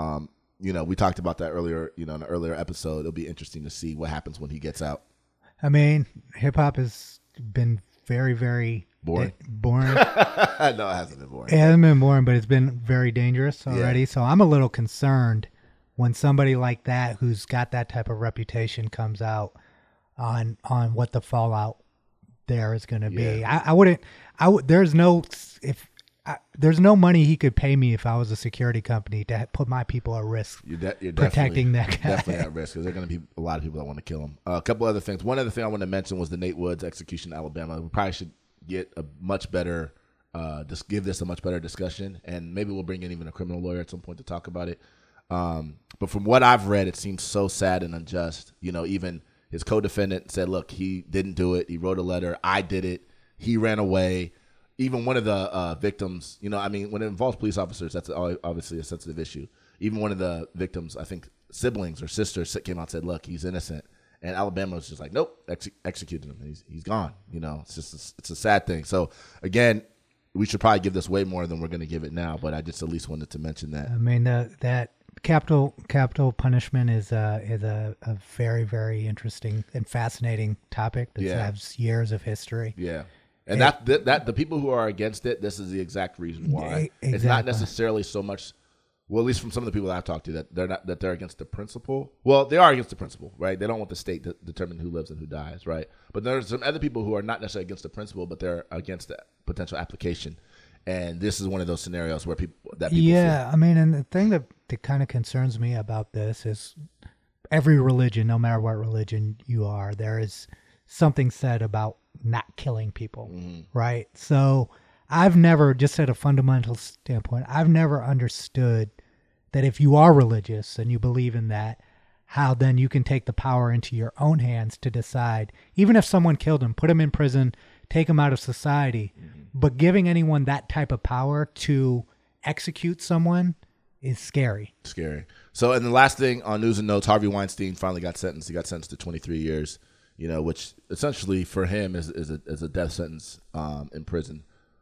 You know, we talked about that earlier. You know, in an earlier episode. It'll be interesting to see what happens when he gets out. I mean, hip hop has been very, very boring. Boring. No, it hasn't been boring. It hasn't been boring, but it's been very dangerous already. Yeah. So I'm a little concerned when somebody like that, who's got that type of reputation, comes out on what the fallout there is going to be. There's no money he could pay me if I was a security company to put my people at risk. You're protecting that guy. Definitely at risk because there are going to be a lot of people that want to kill him. A couple other things. One other thing I want to mention was the Nate Woods execution in Alabama. We probably should get a much better just give this a much better discussion, and maybe we'll bring in even a criminal lawyer at some point to talk about it. But from what I've read, it seems so sad and unjust. Even his co-defendant said, look, he didn't do it. He wrote a letter. I did it. He ran away. Even one of the victims, when it involves police officers, that's obviously a sensitive issue. Even one of the victims, I think siblings or sisters, came out and said, look, he's innocent. And Alabama was just like, nope, executed him. He's gone. It's a sad thing. So, again, we should probably give this way more than we're going to give it now, but I just at least wanted to mention that. I mean, that capital punishment is a very, very interesting and fascinating topic that has years of history. Yeah. And that the people who are against it, this is the exact reason why. Exactly. It's not necessarily so much, well, at least from some of the people that I've talked to, that they're against the principle. Well, they are against the principle, right? They don't want the state to determine who lives and who dies, right? But there's some other people who are not necessarily against the principle, but they're against the potential application. And this is one of those scenarios where people yeah, I mean, and the thing that kind of concerns me about this is every religion, no matter what religion you are, there is something said about not killing people, right? So I've never, just at a fundamental standpoint, I've never understood that if you are religious and you believe in that, how then you can take the power into your own hands to decide, even if someone killed him, put him in prison, take him out of society, but giving anyone that type of power to execute someone is scary. Scary. So, and the last thing on news and notes, Harvey Weinstein finally got sentenced. He got sentenced to 23 years. Which essentially for him is a death sentence in prison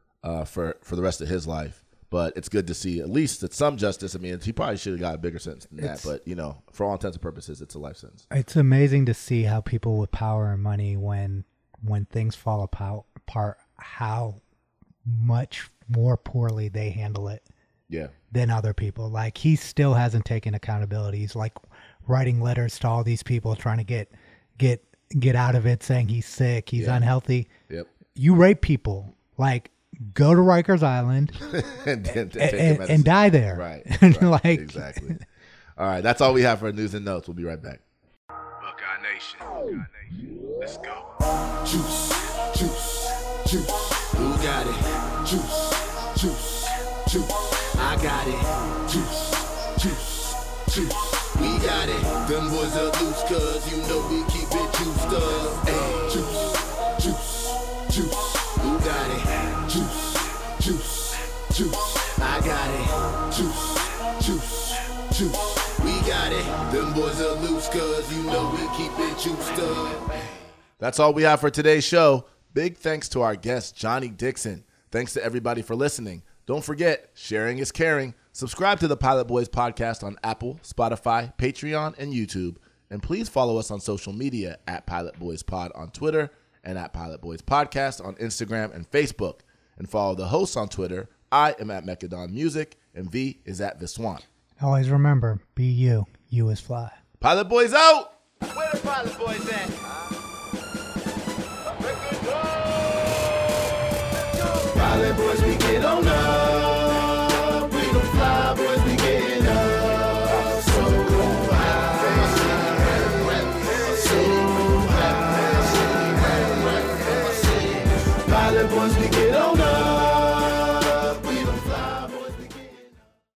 for the rest of his life. But it's good to see at least that some justice. I mean, he probably should have got a bigger sentence than that. But, for all intents and purposes, it's a life sentence. It's amazing to see how people with power and money, when things fall apart, how much more poorly they handle it than other people. Like, he still hasn't taken accountability. He's like writing letters to all these people trying to get out of it, saying he's sick, he's unhealthy. Yep. You rape people, like, go to Rikers Island and die there. Right. Like, exactly. All right, that's all we have for news and notes. We'll be right back. Buckeye Nation. Let's go. Juice. Who got it? Juice. I got it. Juice. We got it. Them boys are loose, cause we keep it juiced up. Hey, juice. Who got it? Juice. I got it. Juice. We got it. Them boys are loose, cause we keep it juiced up. That's all we have for today's show. Big thanks to our guest, Johnny Dixon. Thanks to everybody for listening. Don't forget, sharing is caring. Subscribe to the Pilot Boys podcast on Apple, Spotify, Patreon, and YouTube. And please follow us on social media at Pilot Boys Pod on Twitter and at Pilot Boys Podcast on Instagram and Facebook. And follow the hosts on Twitter. I am at Mechadon Music, and V is at Viswan. Always remember, be you. You is fly. Pilot Boys out! Where the Pilot Boys at? Pilot Boys, we get on up. We the fly boys, we getting up. So high. So high. Pilot Boys, we